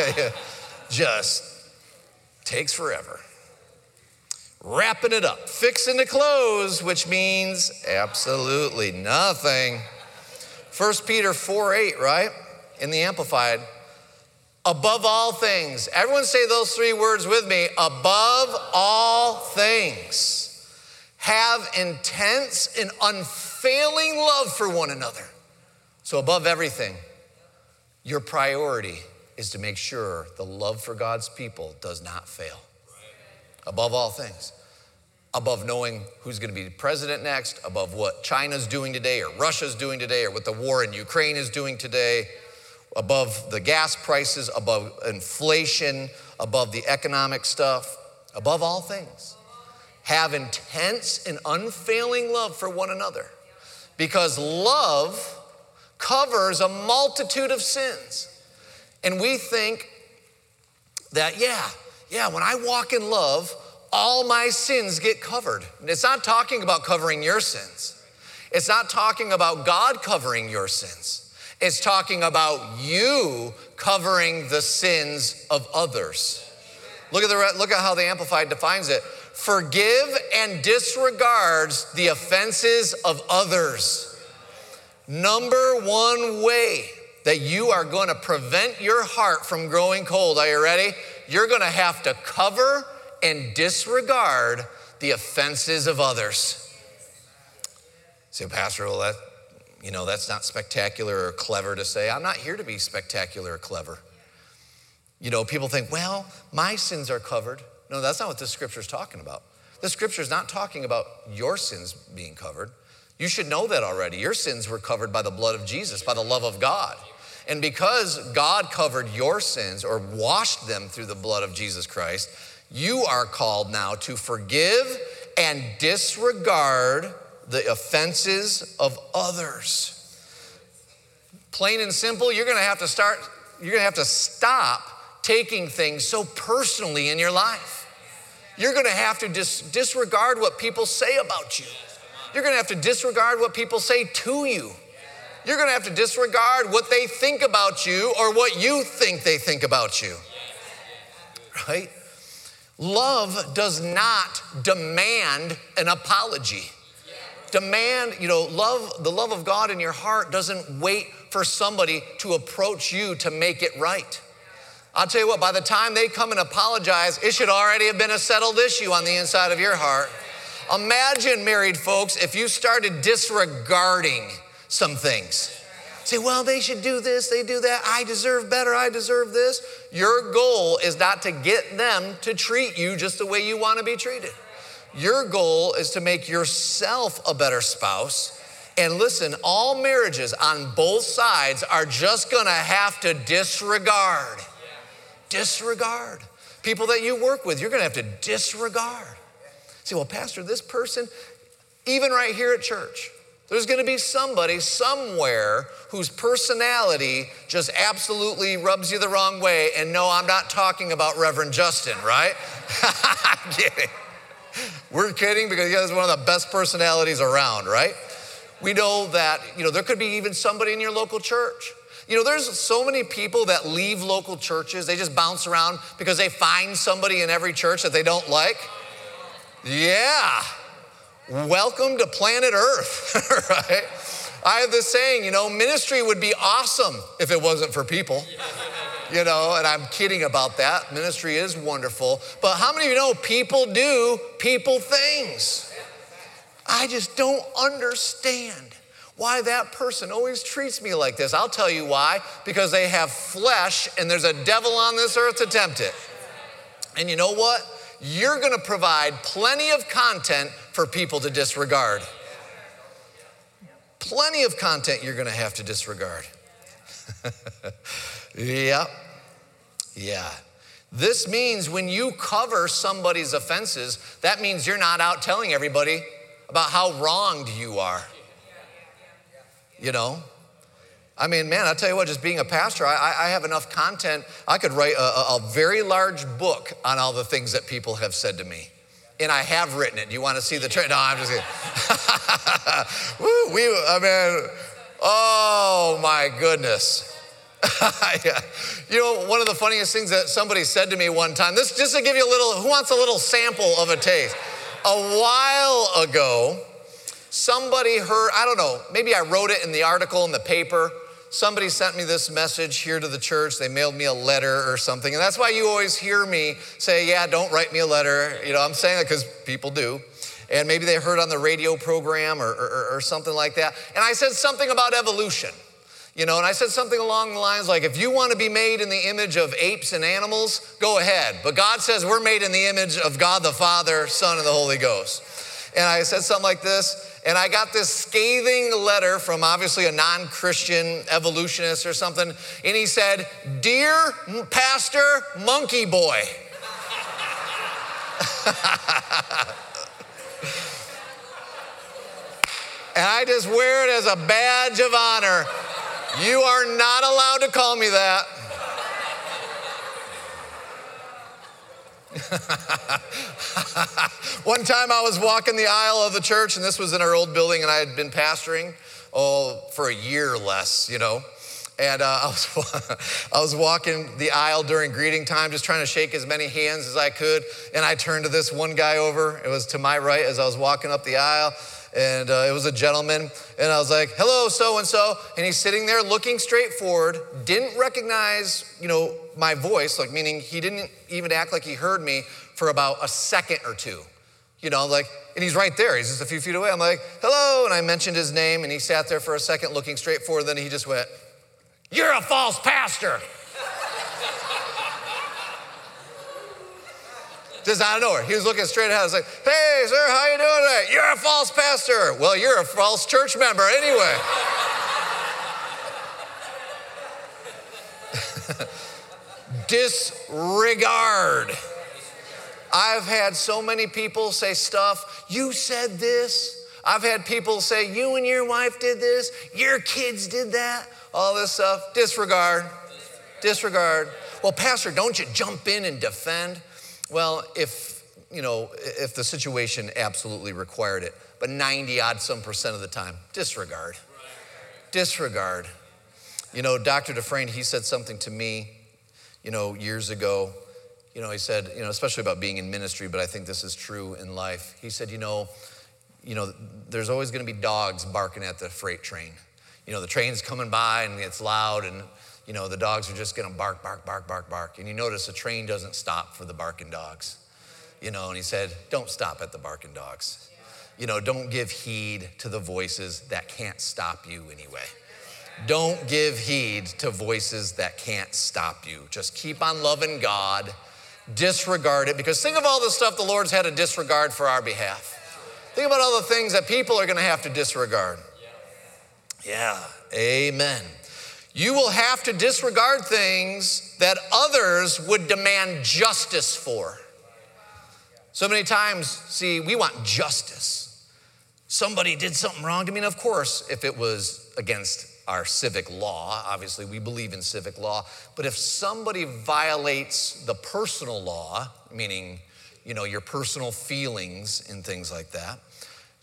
Just takes forever. Wrapping it up, fixing to close, which means absolutely nothing. 1 Peter 4:8, right? In the Amplified. Above all things. Everyone say those three words with me. Above all things. Have intense and unfailing love for one another. So above everything, your priority is to make sure the love for God's people does not fail. Above all things. Above knowing who's going to be president next, above what China's doing today or Russia's doing today or what the war in Ukraine is doing today, above the gas prices, above inflation, above the economic stuff, above all things. Have intense and unfailing love for one another because love covers a multitude of sins. And we think that, yeah, when I walk in love, all my sins get covered. It's not talking about covering your sins. It's not talking about God covering your sins. It's talking about you covering the sins of others. Look at how the Amplified defines it. Forgive and disregards the offenses of others. Number one way that you are going to prevent your heart from growing cold, are you ready? You're going to have to cover and disregard the offenses of others. Say, Pastor, well, that's not spectacular or clever to say. I'm not here to be spectacular or clever. People think, well, my sins are covered. No, that's not what this scripture is talking about. The scripture is not talking about your sins being covered. You should know that already. Your sins were covered by the blood of Jesus, by the love of God. And because God covered your sins or washed them through the blood of Jesus Christ, you are called now to forgive and disregard the offenses of others. Plain and simple, you're going to have to stop taking things so personally in your life. You're going to have to disregard what people say about you. You're going to have to disregard what people say to you. You're going to have to disregard what they think about you or what you think they think about you. Right? Love does not demand an apology. The love of God in your heart doesn't wait for somebody to approach you to make it right. I'll tell you what, by the time they come and apologize, it should already have been a settled issue on the inside of your heart. Imagine, married folks, if you started disregarding some things. Say, well, they should do this, they do that, I deserve better, I deserve this. Your goal is not to get them to treat you just the way you want to be treated. Your goal is to make yourself a better spouse. And listen, all marriages on both sides are just going to have to disregard. Disregard. People that you work with, you're going to have to disregard. Say, well, Pastor, this person, even right here at church, there's going to be somebody somewhere whose personality just absolutely rubs you the wrong way. And no, I'm not talking about Reverend Justin, right? I'm kidding. We're kidding because he has one of the best personalities around, right? We know that, there could be even somebody in your local church. There's so many people that leave local churches. They just bounce around because they find somebody in every church that they don't like. Yeah. Welcome to planet Earth, right? I have this saying, ministry would be awesome if it wasn't for people. And I'm kidding about that. Ministry is wonderful. But how many of you know people do people things? I just don't understand why that person always treats me like this. I'll tell you why. Because they have flesh and there's a devil on this earth to tempt it. And you know what? You're going to provide plenty of content for people to disregard. Plenty of content you're going to have to disregard. Yeah. This means when you cover somebody's offenses, that means you're not out telling everybody about how wronged you are. I mean, man, I'll tell you what, just being a pastor, I have enough content. I could write a very large book on all the things that people have said to me. And I have written it. Do you want to see the No, I'm just kidding. Oh my goodness. One of the funniest things that somebody said to me one time, this just to give you who wants a little sample of a taste? A while ago, somebody heard, I don't know, maybe I wrote it in the article in the paper. Somebody sent me this message here to the church. They mailed me a letter or something. And that's why you always hear me say, yeah, don't write me a letter. I'm saying that because people do. And maybe they heard on the radio program or something like that. And I said something about evolution. And I said something along the lines like, if you want to be made in the image of apes and animals, go ahead. But God says we're made in the image of God the Father, Son, and the Holy Ghost. And I said something like this. And I got this scathing letter from obviously a non-Christian evolutionist or something. And he said, "Dear Pastor Monkey Boy." And I just wear it as a badge of honor. You are not allowed to call me that. One time I was walking the aisle of the church, and this was in our old building, and I had been pastoring, for a year or less, And I was walking the aisle during greeting time, just trying to shake as many hands as I could. And I turned to this one guy over. It was to my right as I was walking up the aisle. And it was a gentleman. And I was like, "Hello, so-and-so." And he's sitting there looking straight forward, didn't recognize, my voice, meaning he didn't even act like he heard me for about a second or two. And he's right there. He's just a few feet away. I'm like, "Hello." And I mentioned his name, and he sat there for a second looking straight forward. Then he just went, "You're a false pastor." Just out of nowhere. He was looking straight ahead. I was like, "Hey, sir, how you doing today?" "You're a false pastor." "Well, you're a false church member anyway." Disregard. I've had so many people say stuff, "You said this." I've had people say, "You and your wife did this. Your kids did that." All this stuff. Disregard. "Well, Pastor, don't you jump in and defend?" Well, if the situation absolutely required it, but 90-odd% of the time, disregard. Disregard. Dr. Dufresne, he said something to me, years ago. He said, especially about being in ministry, but I think this is true in life. He said, there's always going to be dogs barking at the freight train. The train's coming by and it's loud and, the dogs are just going to bark, bark, bark, bark, bark. And you notice the train doesn't stop for the barking dogs. And he said, don't stop at the barking dogs. Don't give heed to the voices that can't stop you anyway. Don't give heed to voices that can't stop you. Just keep on loving God. Disregard it, because think of all the stuff the Lord's had to disregard for our behalf. Think about all the things that people are going to have to disregard. Yeah, amen. You will have to disregard things that others would demand justice for. So many times, see, we want justice. Somebody did something wrong to me. And of course, if it was against our civic law, obviously we believe in civic law. But if somebody violates the personal law, meaning, your personal feelings and things like that,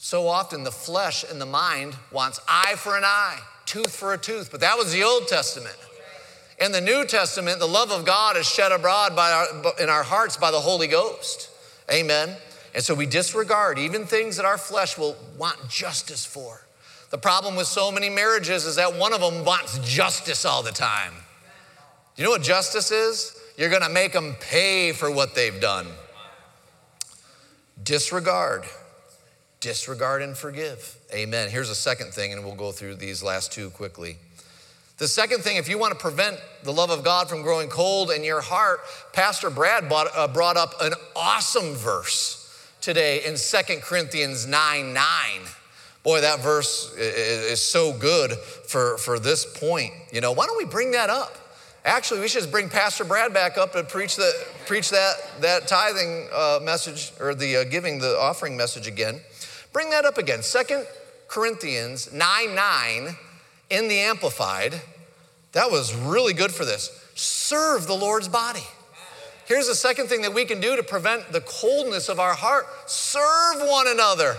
So often the flesh and the mind wants eye for an eye, tooth for a tooth, but that was the Old Testament. In the New Testament, the love of God is shed abroad in our hearts by the Holy Ghost. Amen. And so we disregard even things that our flesh will want justice for. The problem with so many marriages is that one of them wants justice all the time. You know what justice is? You're going to make them pay for what they've done. Disregard and forgive. Amen. Here's a second thing, and we'll go through these last two quickly. The second thing, if you want to prevent the love of God from growing cold in your heart, Pastor Brad brought up an awesome verse today in 2 Corinthians 9:9. Boy, that verse is so good for this point. You know, why don't we bring that up? Actually, we should just bring Pastor Brad back up and preach that tithing message, or the giving, the offering message again. Bring that up again. 2 Corinthians 9:9 in the Amplified. That was really good for this. Serve the Lord's body. Here's the second thing that we can do to prevent the coldness of our heart. Serve one another.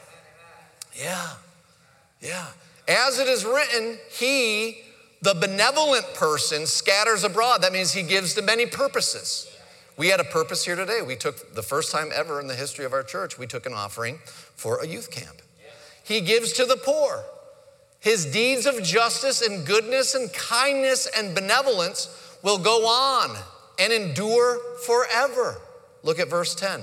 Yeah. As it is written, he, the benevolent person, scatters abroad. That means he gives to many purposes. We had a purpose here today. We took, the first time ever in the history of our church, we took an offering for a youth camp. He gives to the poor. His deeds of justice and goodness and kindness and benevolence will go on and endure forever. Look at verse 10.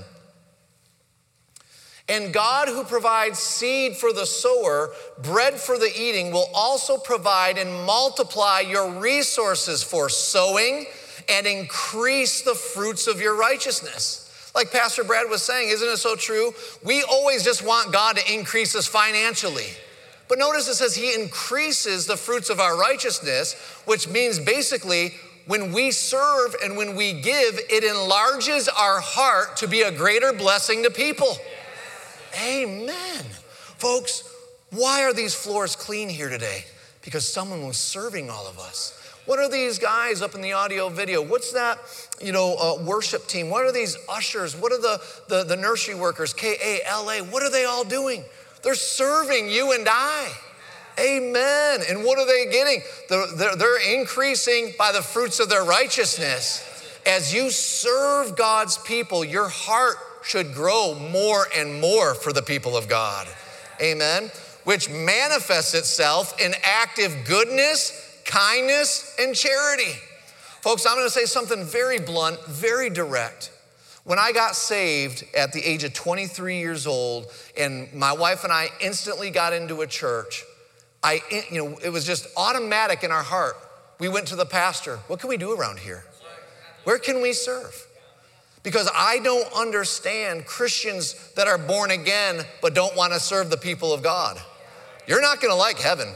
And God, who provides seed for the sower, bread for the eating, will also provide and multiply your resources for sowing and increase the fruits of your righteousness. Like Pastor Brad was saying, isn't it so true? We always just want God to increase us financially. But notice it says he increases the fruits of our righteousness, which means basically when we serve and when we give, it enlarges our heart to be a greater blessing to people. Amen. Folks, why are these floors clean here today? Because someone was serving all of us. What are these guys up in the audio video? What's that, worship team? What are these ushers? What are the nursery workers, KALA? What are they all doing? They're serving you and I. Amen. And what are they getting? They're increasing by the fruits of their righteousness. As you serve God's people, your heart should grow more and more for the people of God. Amen. Which manifests itself in active goodness, kindness, and charity. Folks, I'm going to say something very blunt, very direct. When I got saved at the age of 23 years old, and my wife and I instantly got into a church, it was just automatic in our heart. We went to the pastor. What can we do around here? Where can we serve? Because I don't understand Christians that are born again but don't want to serve the people of God. You're not going to like heaven.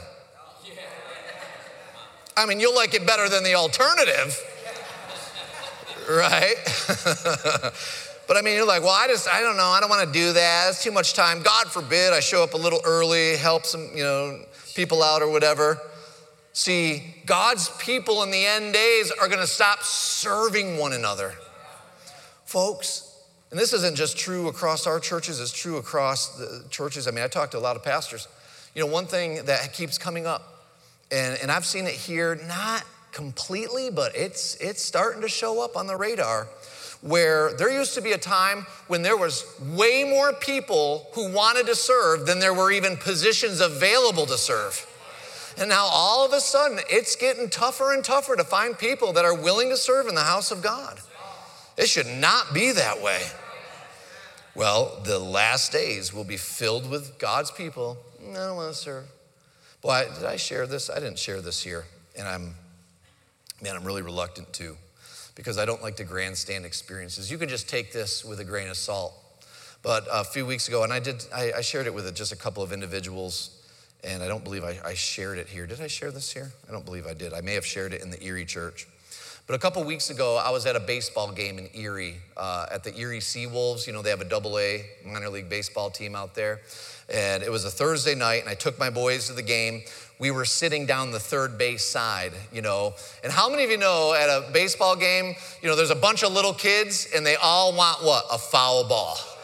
I mean, you'll like it better than the alternative, right? But I mean, you're like, well, I don't know. I don't want to do that. It's too much time. God forbid I show up a little early, help some, people out or whatever. See, God's people in the end days are going to stop serving one another. Folks, and this isn't just true across our churches, it's true across the churches. I mean, I talked to a lot of pastors. One thing that keeps coming up, and I've seen it here, not completely, but it's starting to show up on the radar, where there used to be a time when there was way more people who wanted to serve than there were even positions available to serve. And now all of a sudden, it's getting tougher and tougher to find people that are willing to serve in the house of God. It should not be that way. Well, the last days will be filled with God's people. I don't want to serve. Boy, did I share this? I didn't share this here. And I'm really reluctant to, because I don't like the grandstand experiences. You can just take this with a grain of salt. But a few weeks ago, and I shared it with just a couple of individuals, and I don't believe I shared it here. Did I share this here? I don't believe I did. I may have shared it in the Erie church. But a couple weeks ago, I was at a baseball game in Erie, at the Erie Seawolves. They have a AA minor league baseball team out there. And it was a Thursday night, and I took my boys to the game. We were sitting down the third base side, And how many of you know at a baseball game, there's a bunch of little kids, and they all want what? A foul ball.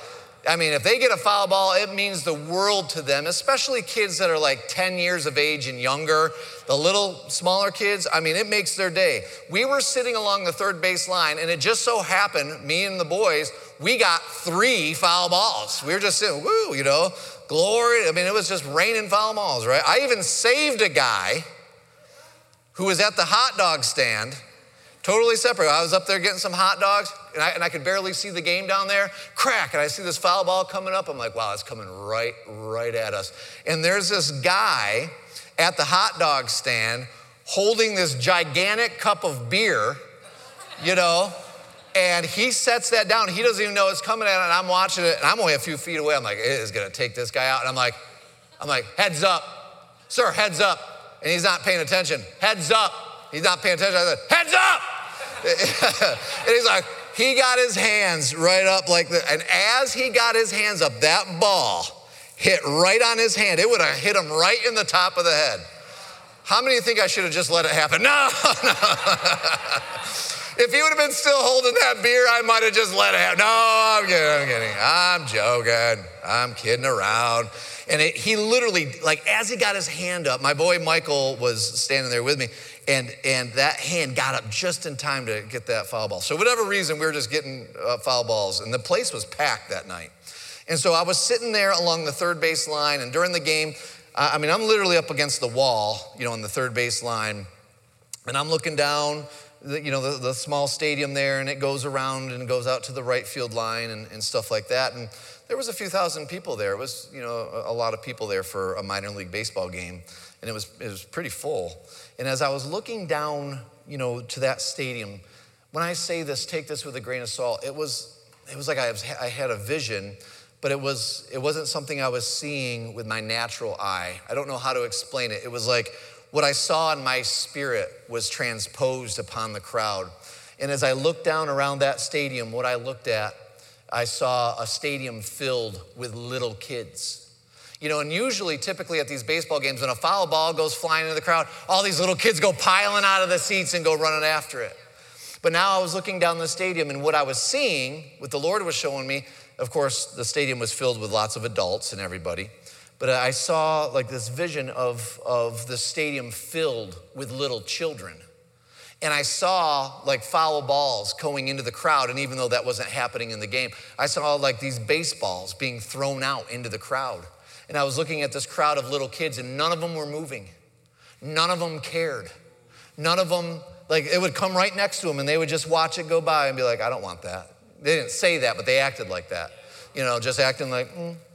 I mean, if they get a foul ball, it means the world to them, especially kids that are like 10 years of age and younger. The little smaller kids, I mean, it makes their day. We were sitting along the third base line, and it just so happened, me and the boys, we got 3 foul balls. We were just sitting, woo, you know, glory. I mean, it was just raining foul balls, right? I even saved a guy who was at the hot dog stand, totally separate. I was up there getting some hot dogs, and I could barely see the game down there. Crack, and I see this foul ball coming up. I'm like, wow, it's coming right at us. And there's this guy at the hot dog stand holding this gigantic cup of beer, you know, and he sets that down. He doesn't even know it's coming at him, and I'm watching it, and I'm only a few feet away. I'm like, it is gonna take this guy out. And I'm like, heads up, sir, heads up. And he's not paying attention. Heads up. He's not paying attention. I said, heads up. And he's like, he got his hands right up like that. And as he got his hands up, that ball hit right on his hand. It would have hit him right in the top of the head. How many think I should have just let it happen? No. If he would have been still holding that beer, I might have just let it happen. No, I'm kidding. I'm joking. I'm kidding around. And he literally, like as he got his hand up, my boy Michael was standing there with me, and that hand got up just in time to get that foul ball. So whatever reason, we were just getting foul balls, and the place was packed that night. And so I was sitting there along the third base line, and during the game, I'm literally up against the wall, you know, on the third base line, and I'm looking down, the small stadium there, and it goes around and goes out to the right field line and stuff like that. And there was a few thousand people there. It was, a lot of people there for a minor league baseball game, and it was pretty full. And as I was looking down, to that stadium, when I say this, take this with a grain of salt, it was like I had a vision, but it wasn't something I was seeing with my natural eye. I don't know how to explain it. It was like what I saw in my spirit was transposed upon the crowd. And as I looked down around that stadium, what I looked at, I saw a stadium filled with little kids. And usually, typically at these baseball games, when a foul ball goes flying into the crowd, all these little kids go piling out of the seats and go running after it. But now I was looking down the stadium, and what I was seeing, what the Lord was showing me, of course, the stadium was filled with lots of adults and everybody, but I saw like this vision of the stadium filled with little children. And I saw like foul balls going into the crowd, and even though that wasn't happening in the game, I saw like these baseballs being thrown out into the crowd. And I was looking at this crowd of little kids, and none of them were moving. None of them cared. None of them, like it would come right next to them, and they would just watch it go by and be like, I don't want that. They didn't say that, but they acted like that. Just acting like,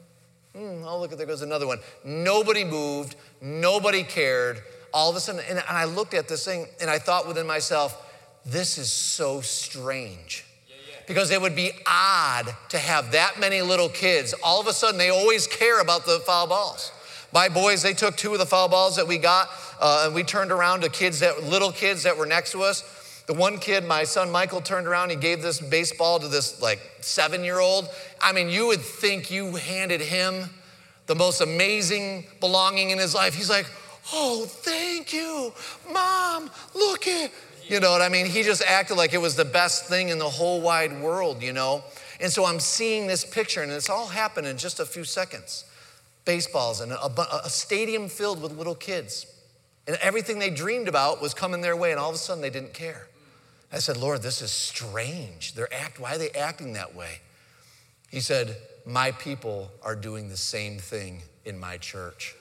oh, look, there goes another one. Nobody moved. Nobody cared. All of a sudden, and I looked at this thing, and I thought within myself, this is so strange. Because it would be odd to have that many little kids. All of a sudden, they always care about the foul balls. My boys, they took 2 of the foul balls that we got, and we turned around to little kids that were next to us. The one kid, my son Michael, turned around, he gave this baseball to this like 7-year-old. You would think you handed him the most amazing belonging in his life. He's like, oh, thank you, Mom, look it. You know what I mean? He just acted like it was the best thing in the whole wide world, And so I'm seeing this picture, and it's all happened in just a few seconds. Baseballs and a stadium filled with little kids. And everything they dreamed about was coming their way, and all of a sudden they didn't care. I said, Lord, this is strange. Why are they acting that way? He said, my people are doing the same thing in my church.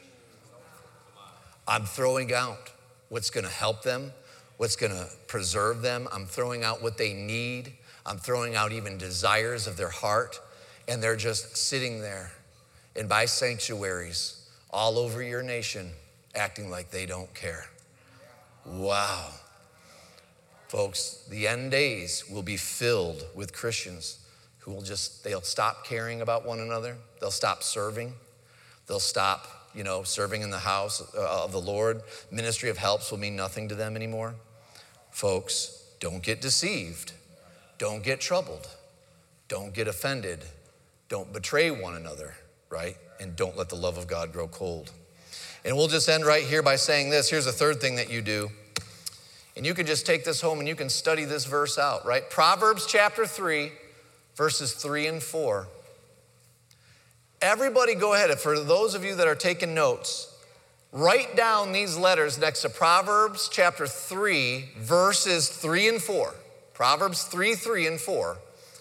I'm throwing out what's going to help them, what's going to preserve them. I'm throwing out what they need. I'm throwing out even desires of their heart. And they're just sitting there in by sanctuaries all over your nation acting like they don't care. Wow. Folks, the end days will be filled with Christians who they'll stop caring about one another. They'll stop serving. They'll stop, serving in the house of the Lord. Ministry of helps will mean nothing to them anymore. Folks, don't get deceived. Don't get troubled. Don't get offended. Don't betray one another, right? And don't let the love of God grow cold. And we'll just end right here by saying this. Here's a third thing that you do. And you can just take this home and you can study this verse out, right? Proverbs chapter 3, verses 3 and 4. Everybody go ahead. For those of you that are taking notes, write down these letters next to Proverbs chapter 3, verses 3 and 4. Proverbs 3, 3 and 4.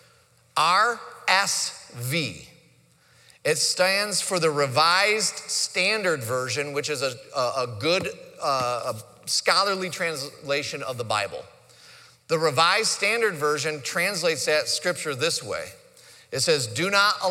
RSV. It stands for the Revised Standard Version, which is a good scholarly translation of the Bible. The Revised Standard Version translates that scripture this way. It says, do not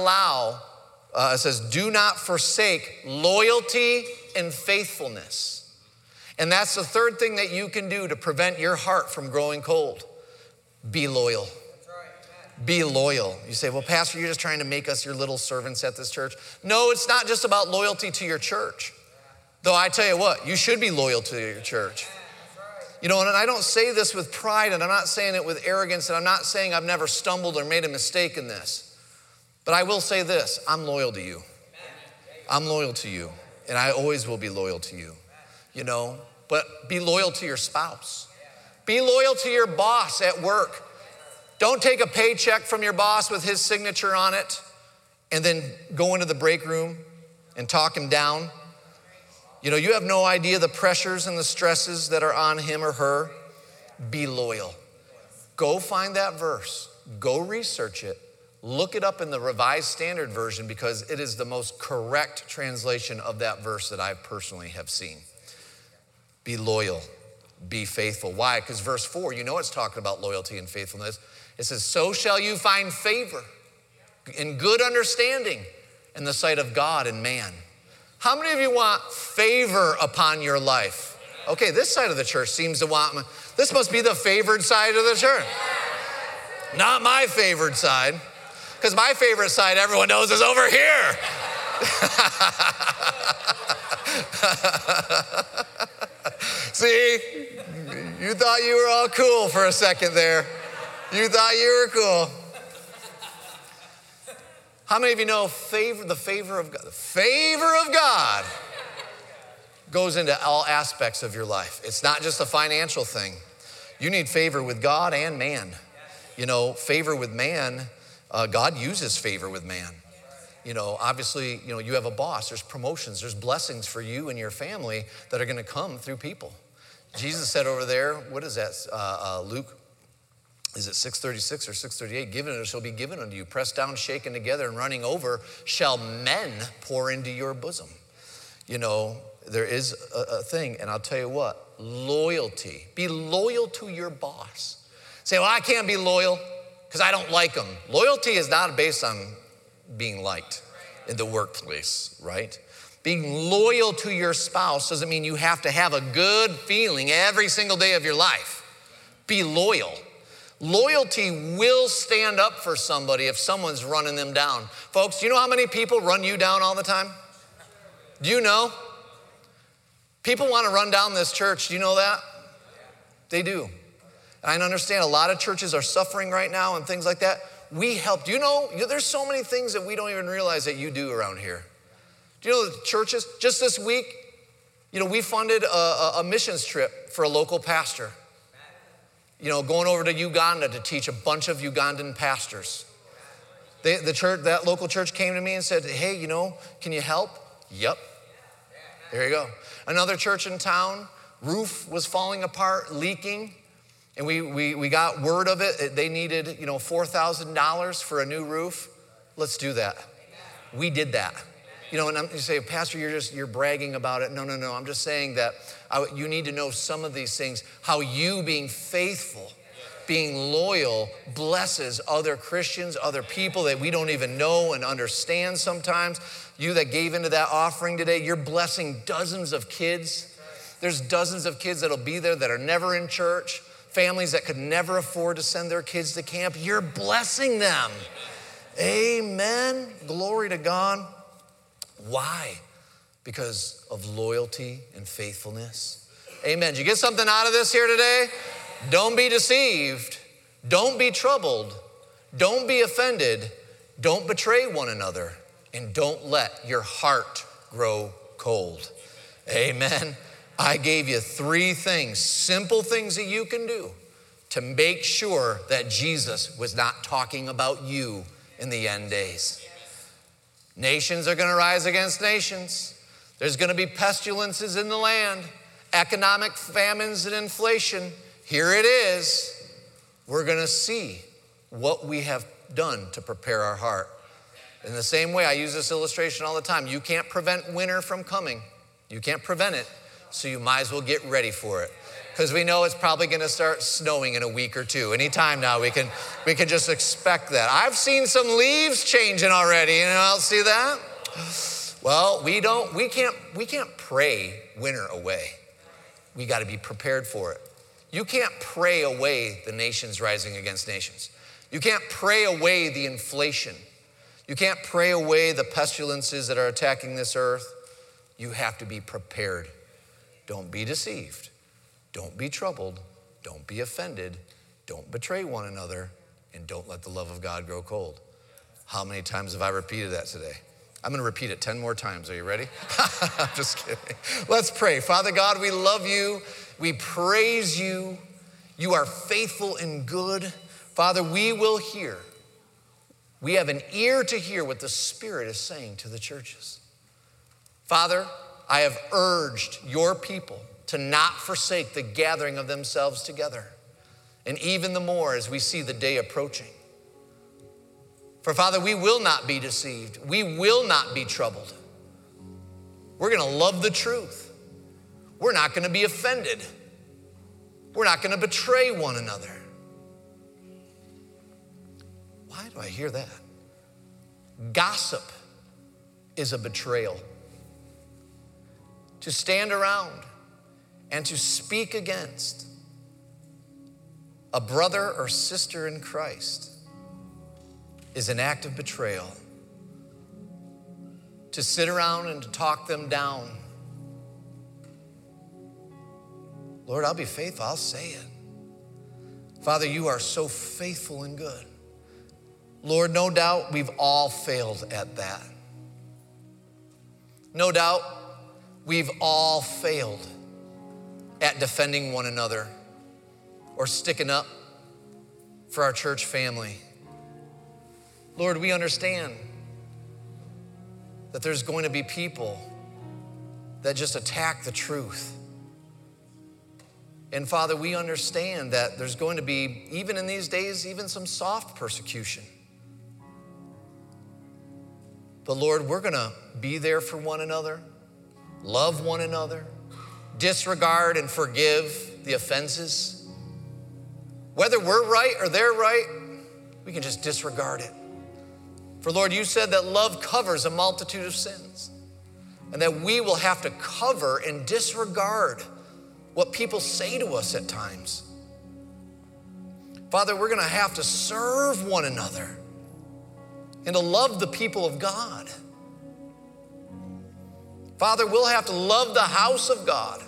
forsake loyalty and faithfulness. And that's the third thing that you can do to prevent your heart from growing cold. Be loyal. Be loyal. You say, well, Pastor, you're just trying to make us your little servants at this church. No, it's not just about loyalty to your church. Though I tell you what, you should be loyal to your church. You know, and I don't say this with pride, and I'm not saying it with arrogance, and I'm not saying I've never stumbled or made a mistake in this. But I will say this, I'm loyal to you. I'm loyal to you, and I always will be loyal to you. You know, but be loyal to your spouse. Be loyal to your boss at work. Don't take a paycheck from your boss with his signature on it and then go into the break room and talk him down. You know, you have no idea the pressures and the stresses that are on him or her. Be loyal. Go find that verse. Go research it. Look it up in the Revised Standard Version because it is the most correct translation of that verse that I personally have seen. Be loyal. Be faithful. Why? Because verse 4, you know it's talking about loyalty and faithfulness. It says, so shall you find favor and good understanding in the sight of God and man. How many of you want favor upon your life? Okay, this side of the church seems to want, this must be the favored side of the church. Not my favored side, because my favorite side everyone knows is over here. See, you thought you were all cool for a second there. You thought you were cool. How many of you know the favor of God? The favor of God goes into all aspects of your life. It's not just a financial thing. You need favor with God and man. You know, favor with man, God uses favor with man. You know, obviously, you know, you have a boss, there's promotions, there's blessings for you and your family that are gonna come through people. Jesus said over there, what is that, Luke? Is it 6:36 or 6:38? Given it shall be given unto you. Pressed down, shaken together, and running over, shall men pour into your bosom. You know, there is a thing, and I'll tell you what, loyalty. Be loyal to your boss. Say, well, I can't be loyal because I don't like them. Loyalty is not based on being liked in the workplace, right? Being loyal to your spouse doesn't mean you have to have a good feeling every single day of your life. Be loyal. Loyalty will stand up for somebody if someone's running them down. Folks, do you know how many people run you down all the time? Do you know? People want to run down this church. Do you know that? They do. And I understand a lot of churches are suffering right now and things like that. We help. Do you know, there's so many things that we don't even realize that you do around here. Do you know the churches, just this week, you know, we funded a missions trip for a local pastor. You know, going over to Uganda to teach a bunch of Ugandan pastors. The church, that local church came to me and said, hey, you know, can you help? Yep. There you go. Another church in town, roof was falling apart, leaking, and we got word of it. They needed, you know, $4,000 for a new roof. Let's do that. We did that. You know, and you say, Pastor, you're bragging about it. No. I'm just saying that you need to know some of these things, how you being faithful, being loyal, blesses other Christians, other people that we don't even know and understand sometimes. You that gave into that offering today, you're blessing dozens of kids. There's dozens of kids that'll be there that are never in church, families that could never afford to send their kids to camp. You're blessing them. Amen. Glory to God. Why? Because of loyalty and faithfulness. Amen. Did you get something out of this here today? Don't be deceived. Don't be troubled. Don't be offended. Don't betray one another. And don't let your heart grow cold. Amen. I gave you 3 things, simple things that you can do to make sure that Jesus was not talking about you in the end days. Nations are going to rise against nations. There's going to be pestilences in the land, economic famines and inflation. Here it is. We're going to see what we have done to prepare our heart. In the same way, I use this illustration all the time. You can't prevent winter from coming. You can't prevent it, so you might as well get ready for it. Because we know it's probably going to start snowing in a week or two. Anytime now, we can just expect that. I've seen some leaves changing already. See that? Well, we can't pray winter away. We got to be prepared for it. You can't pray away the nations rising against nations. You can't pray away the inflation. You can't pray away the pestilences that are attacking this earth. You have to be prepared. Don't be deceived. Don't be troubled. Don't be offended. Don't betray one another. And don't let the love of God grow cold. How many times have I repeated that today? I'm going to repeat it 10 more times. Are you ready? I'm just kidding. Let's pray. Father God, we love you. We praise you. You are faithful and good. Father, we will hear. We have an ear to hear what the Spirit is saying to the churches. Father, I have urged your people to not forsake the gathering of themselves together. And even the more as we see the day approaching. For Father, we will not be deceived. We will not be troubled. We're going to love the truth. We're not going to be offended. We're not going to betray one another. Why do I hear that? Gossip is a betrayal. To stand around and to speak against a brother or sister in Christ is an act of betrayal. To sit around and to talk them down. Lord, I'll be faithful. I'll say it. Father, you are so faithful and good. Lord, no doubt we've all failed at that. No doubt we've all failed at defending one another or sticking up for our church family. Lord, we understand that there's going to be people that just attack the truth. And Father, we understand that there's going to be, even in these days, even some soft persecution. But Lord, we're going to be there for one another, love one another, disregard and forgive the offenses. Whether we're right or they're right, we can just disregard it. For Lord, you said that love covers a multitude of sins, and that we will have to cover and disregard what people say to us at times. Father, we're going to have to serve one another and to love the people of God. Father, we'll have to love the house of God.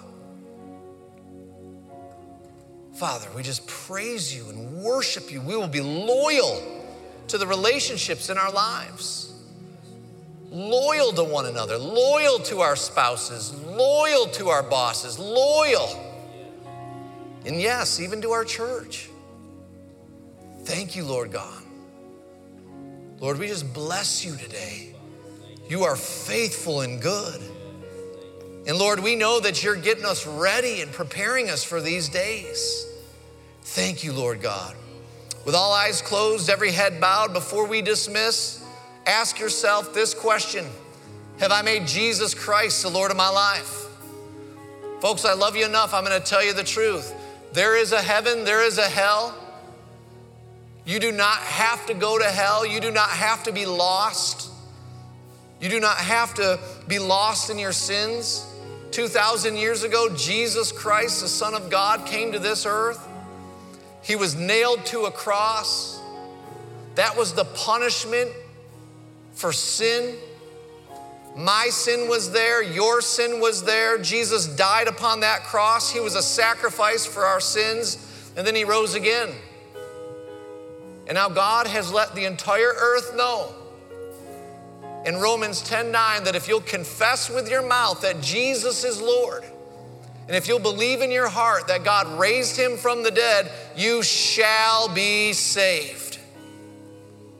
Father, we just praise you and worship you. We will be loyal to the relationships in our lives. Loyal to one another, loyal to our spouses, loyal to our bosses, loyal. And yes, even to our church. Thank you, Lord God. Lord, we just bless you today. You are faithful and good. And Lord, we know that you're getting us ready and preparing us for these days. Thank you, Lord God. With all eyes closed, every head bowed, before we dismiss, ask yourself this question: have I made Jesus Christ the Lord of my life? Folks, I love you enough. I'm going to tell you the truth. There is a heaven, there is a hell. You do not have to go to hell. You do not have to be lost. You do not have to be lost in your sins. 2,000 years ago, Jesus Christ, the Son of God, came to this earth. He was nailed to a cross. That was the punishment for sin. My sin was there. Your sin was there. Jesus died upon that cross. He was a sacrifice for our sins, and then he rose again. And now God has let the entire earth know in Romans 10:9 that if you'll confess with your mouth that Jesus is Lord, and if you'll believe in your heart that God raised him from the dead, you shall be saved.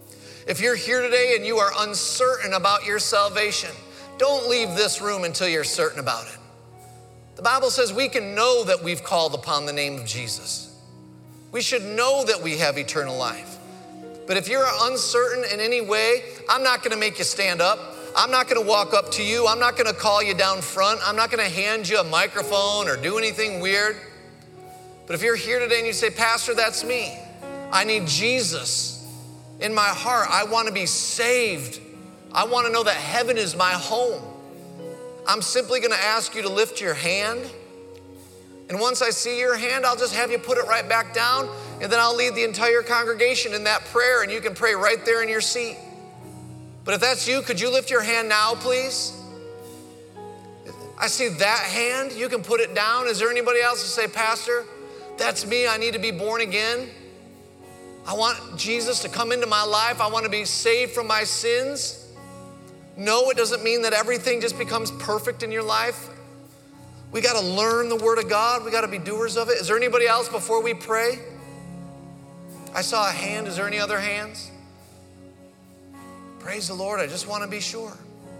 If you're here today and you are uncertain about your salvation, don't leave this room until you're certain about it. The Bible says we can know that we've called upon the name of Jesus. We should know that we have eternal life. But if you're uncertain in any way, I'm not going to make you stand up. I'm not going to walk up to you. I'm not going to call you down front. I'm not going to hand you a microphone or do anything weird. But if you're here today and you say, Pastor, that's me. I need Jesus in my heart. I want to be saved. I want to know that heaven is my home. I'm simply going to ask you to lift your hand. And once I see your hand, I'll just have you put it right back down. And then I'll lead the entire congregation in that prayer. And you can pray right there in your seat. But if that's you, could you lift your hand now, please? I see that hand. You can put it down. Is there anybody else to say, Pastor, that's me. I need to be born again. I want Jesus to come into my life. I want to be saved from my sins. No, it doesn't mean that everything just becomes perfect in your life. We got to learn the Word of God. We got to be doers of it. Is there anybody else before we pray? I saw a hand. Is there any other hands? Praise the Lord. I just want to be sure.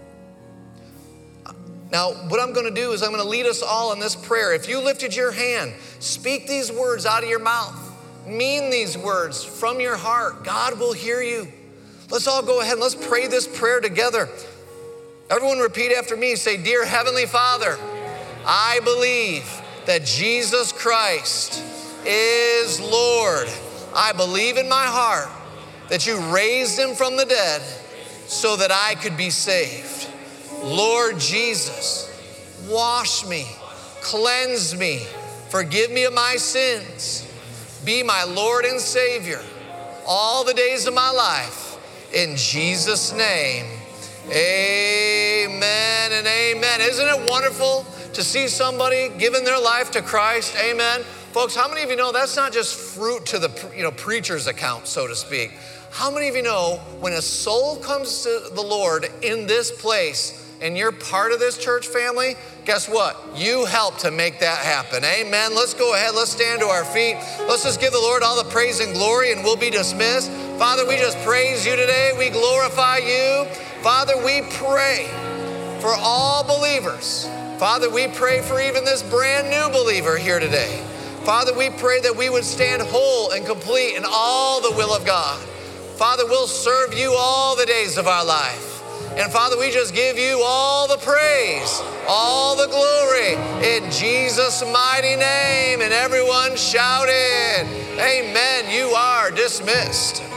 Now, what I'm going to do is I'm going to lead us all in this prayer. If you lifted your hand, speak these words out of your mouth. Mean these words from your heart. God will hear you. Let's all go ahead and let's pray this prayer together. Everyone repeat after me. Say, Dear Heavenly Father, I believe that Jesus Christ is Lord. I believe in my heart that you raised him from the dead so that I could be saved. Lord Jesus, wash me, cleanse me, forgive me of my sins. Be my Lord and Savior all the days of my life. In Jesus' name, amen and amen. Isn't it wonderful to see somebody giving their life to Christ? Amen. Folks, how many of you know that's not just fruit to the preacher's account, so to speak? How many of you know when a soul comes to the Lord in this place and you're part of this church family, guess what? You help to make that happen. Amen. Let's go ahead. Let's stand to our feet. Let's just give the Lord all the praise and glory and we'll be dismissed. Father, we just praise you today. We glorify you. Father, we pray for all believers. Father, we pray for even this brand new believer here today. Father, we pray that we would stand whole and complete in all the will of God. Father, we'll serve you all the days of our life. And Father, we just give you all the praise, all the glory in Jesus' mighty name. And everyone shouted, amen. You are dismissed.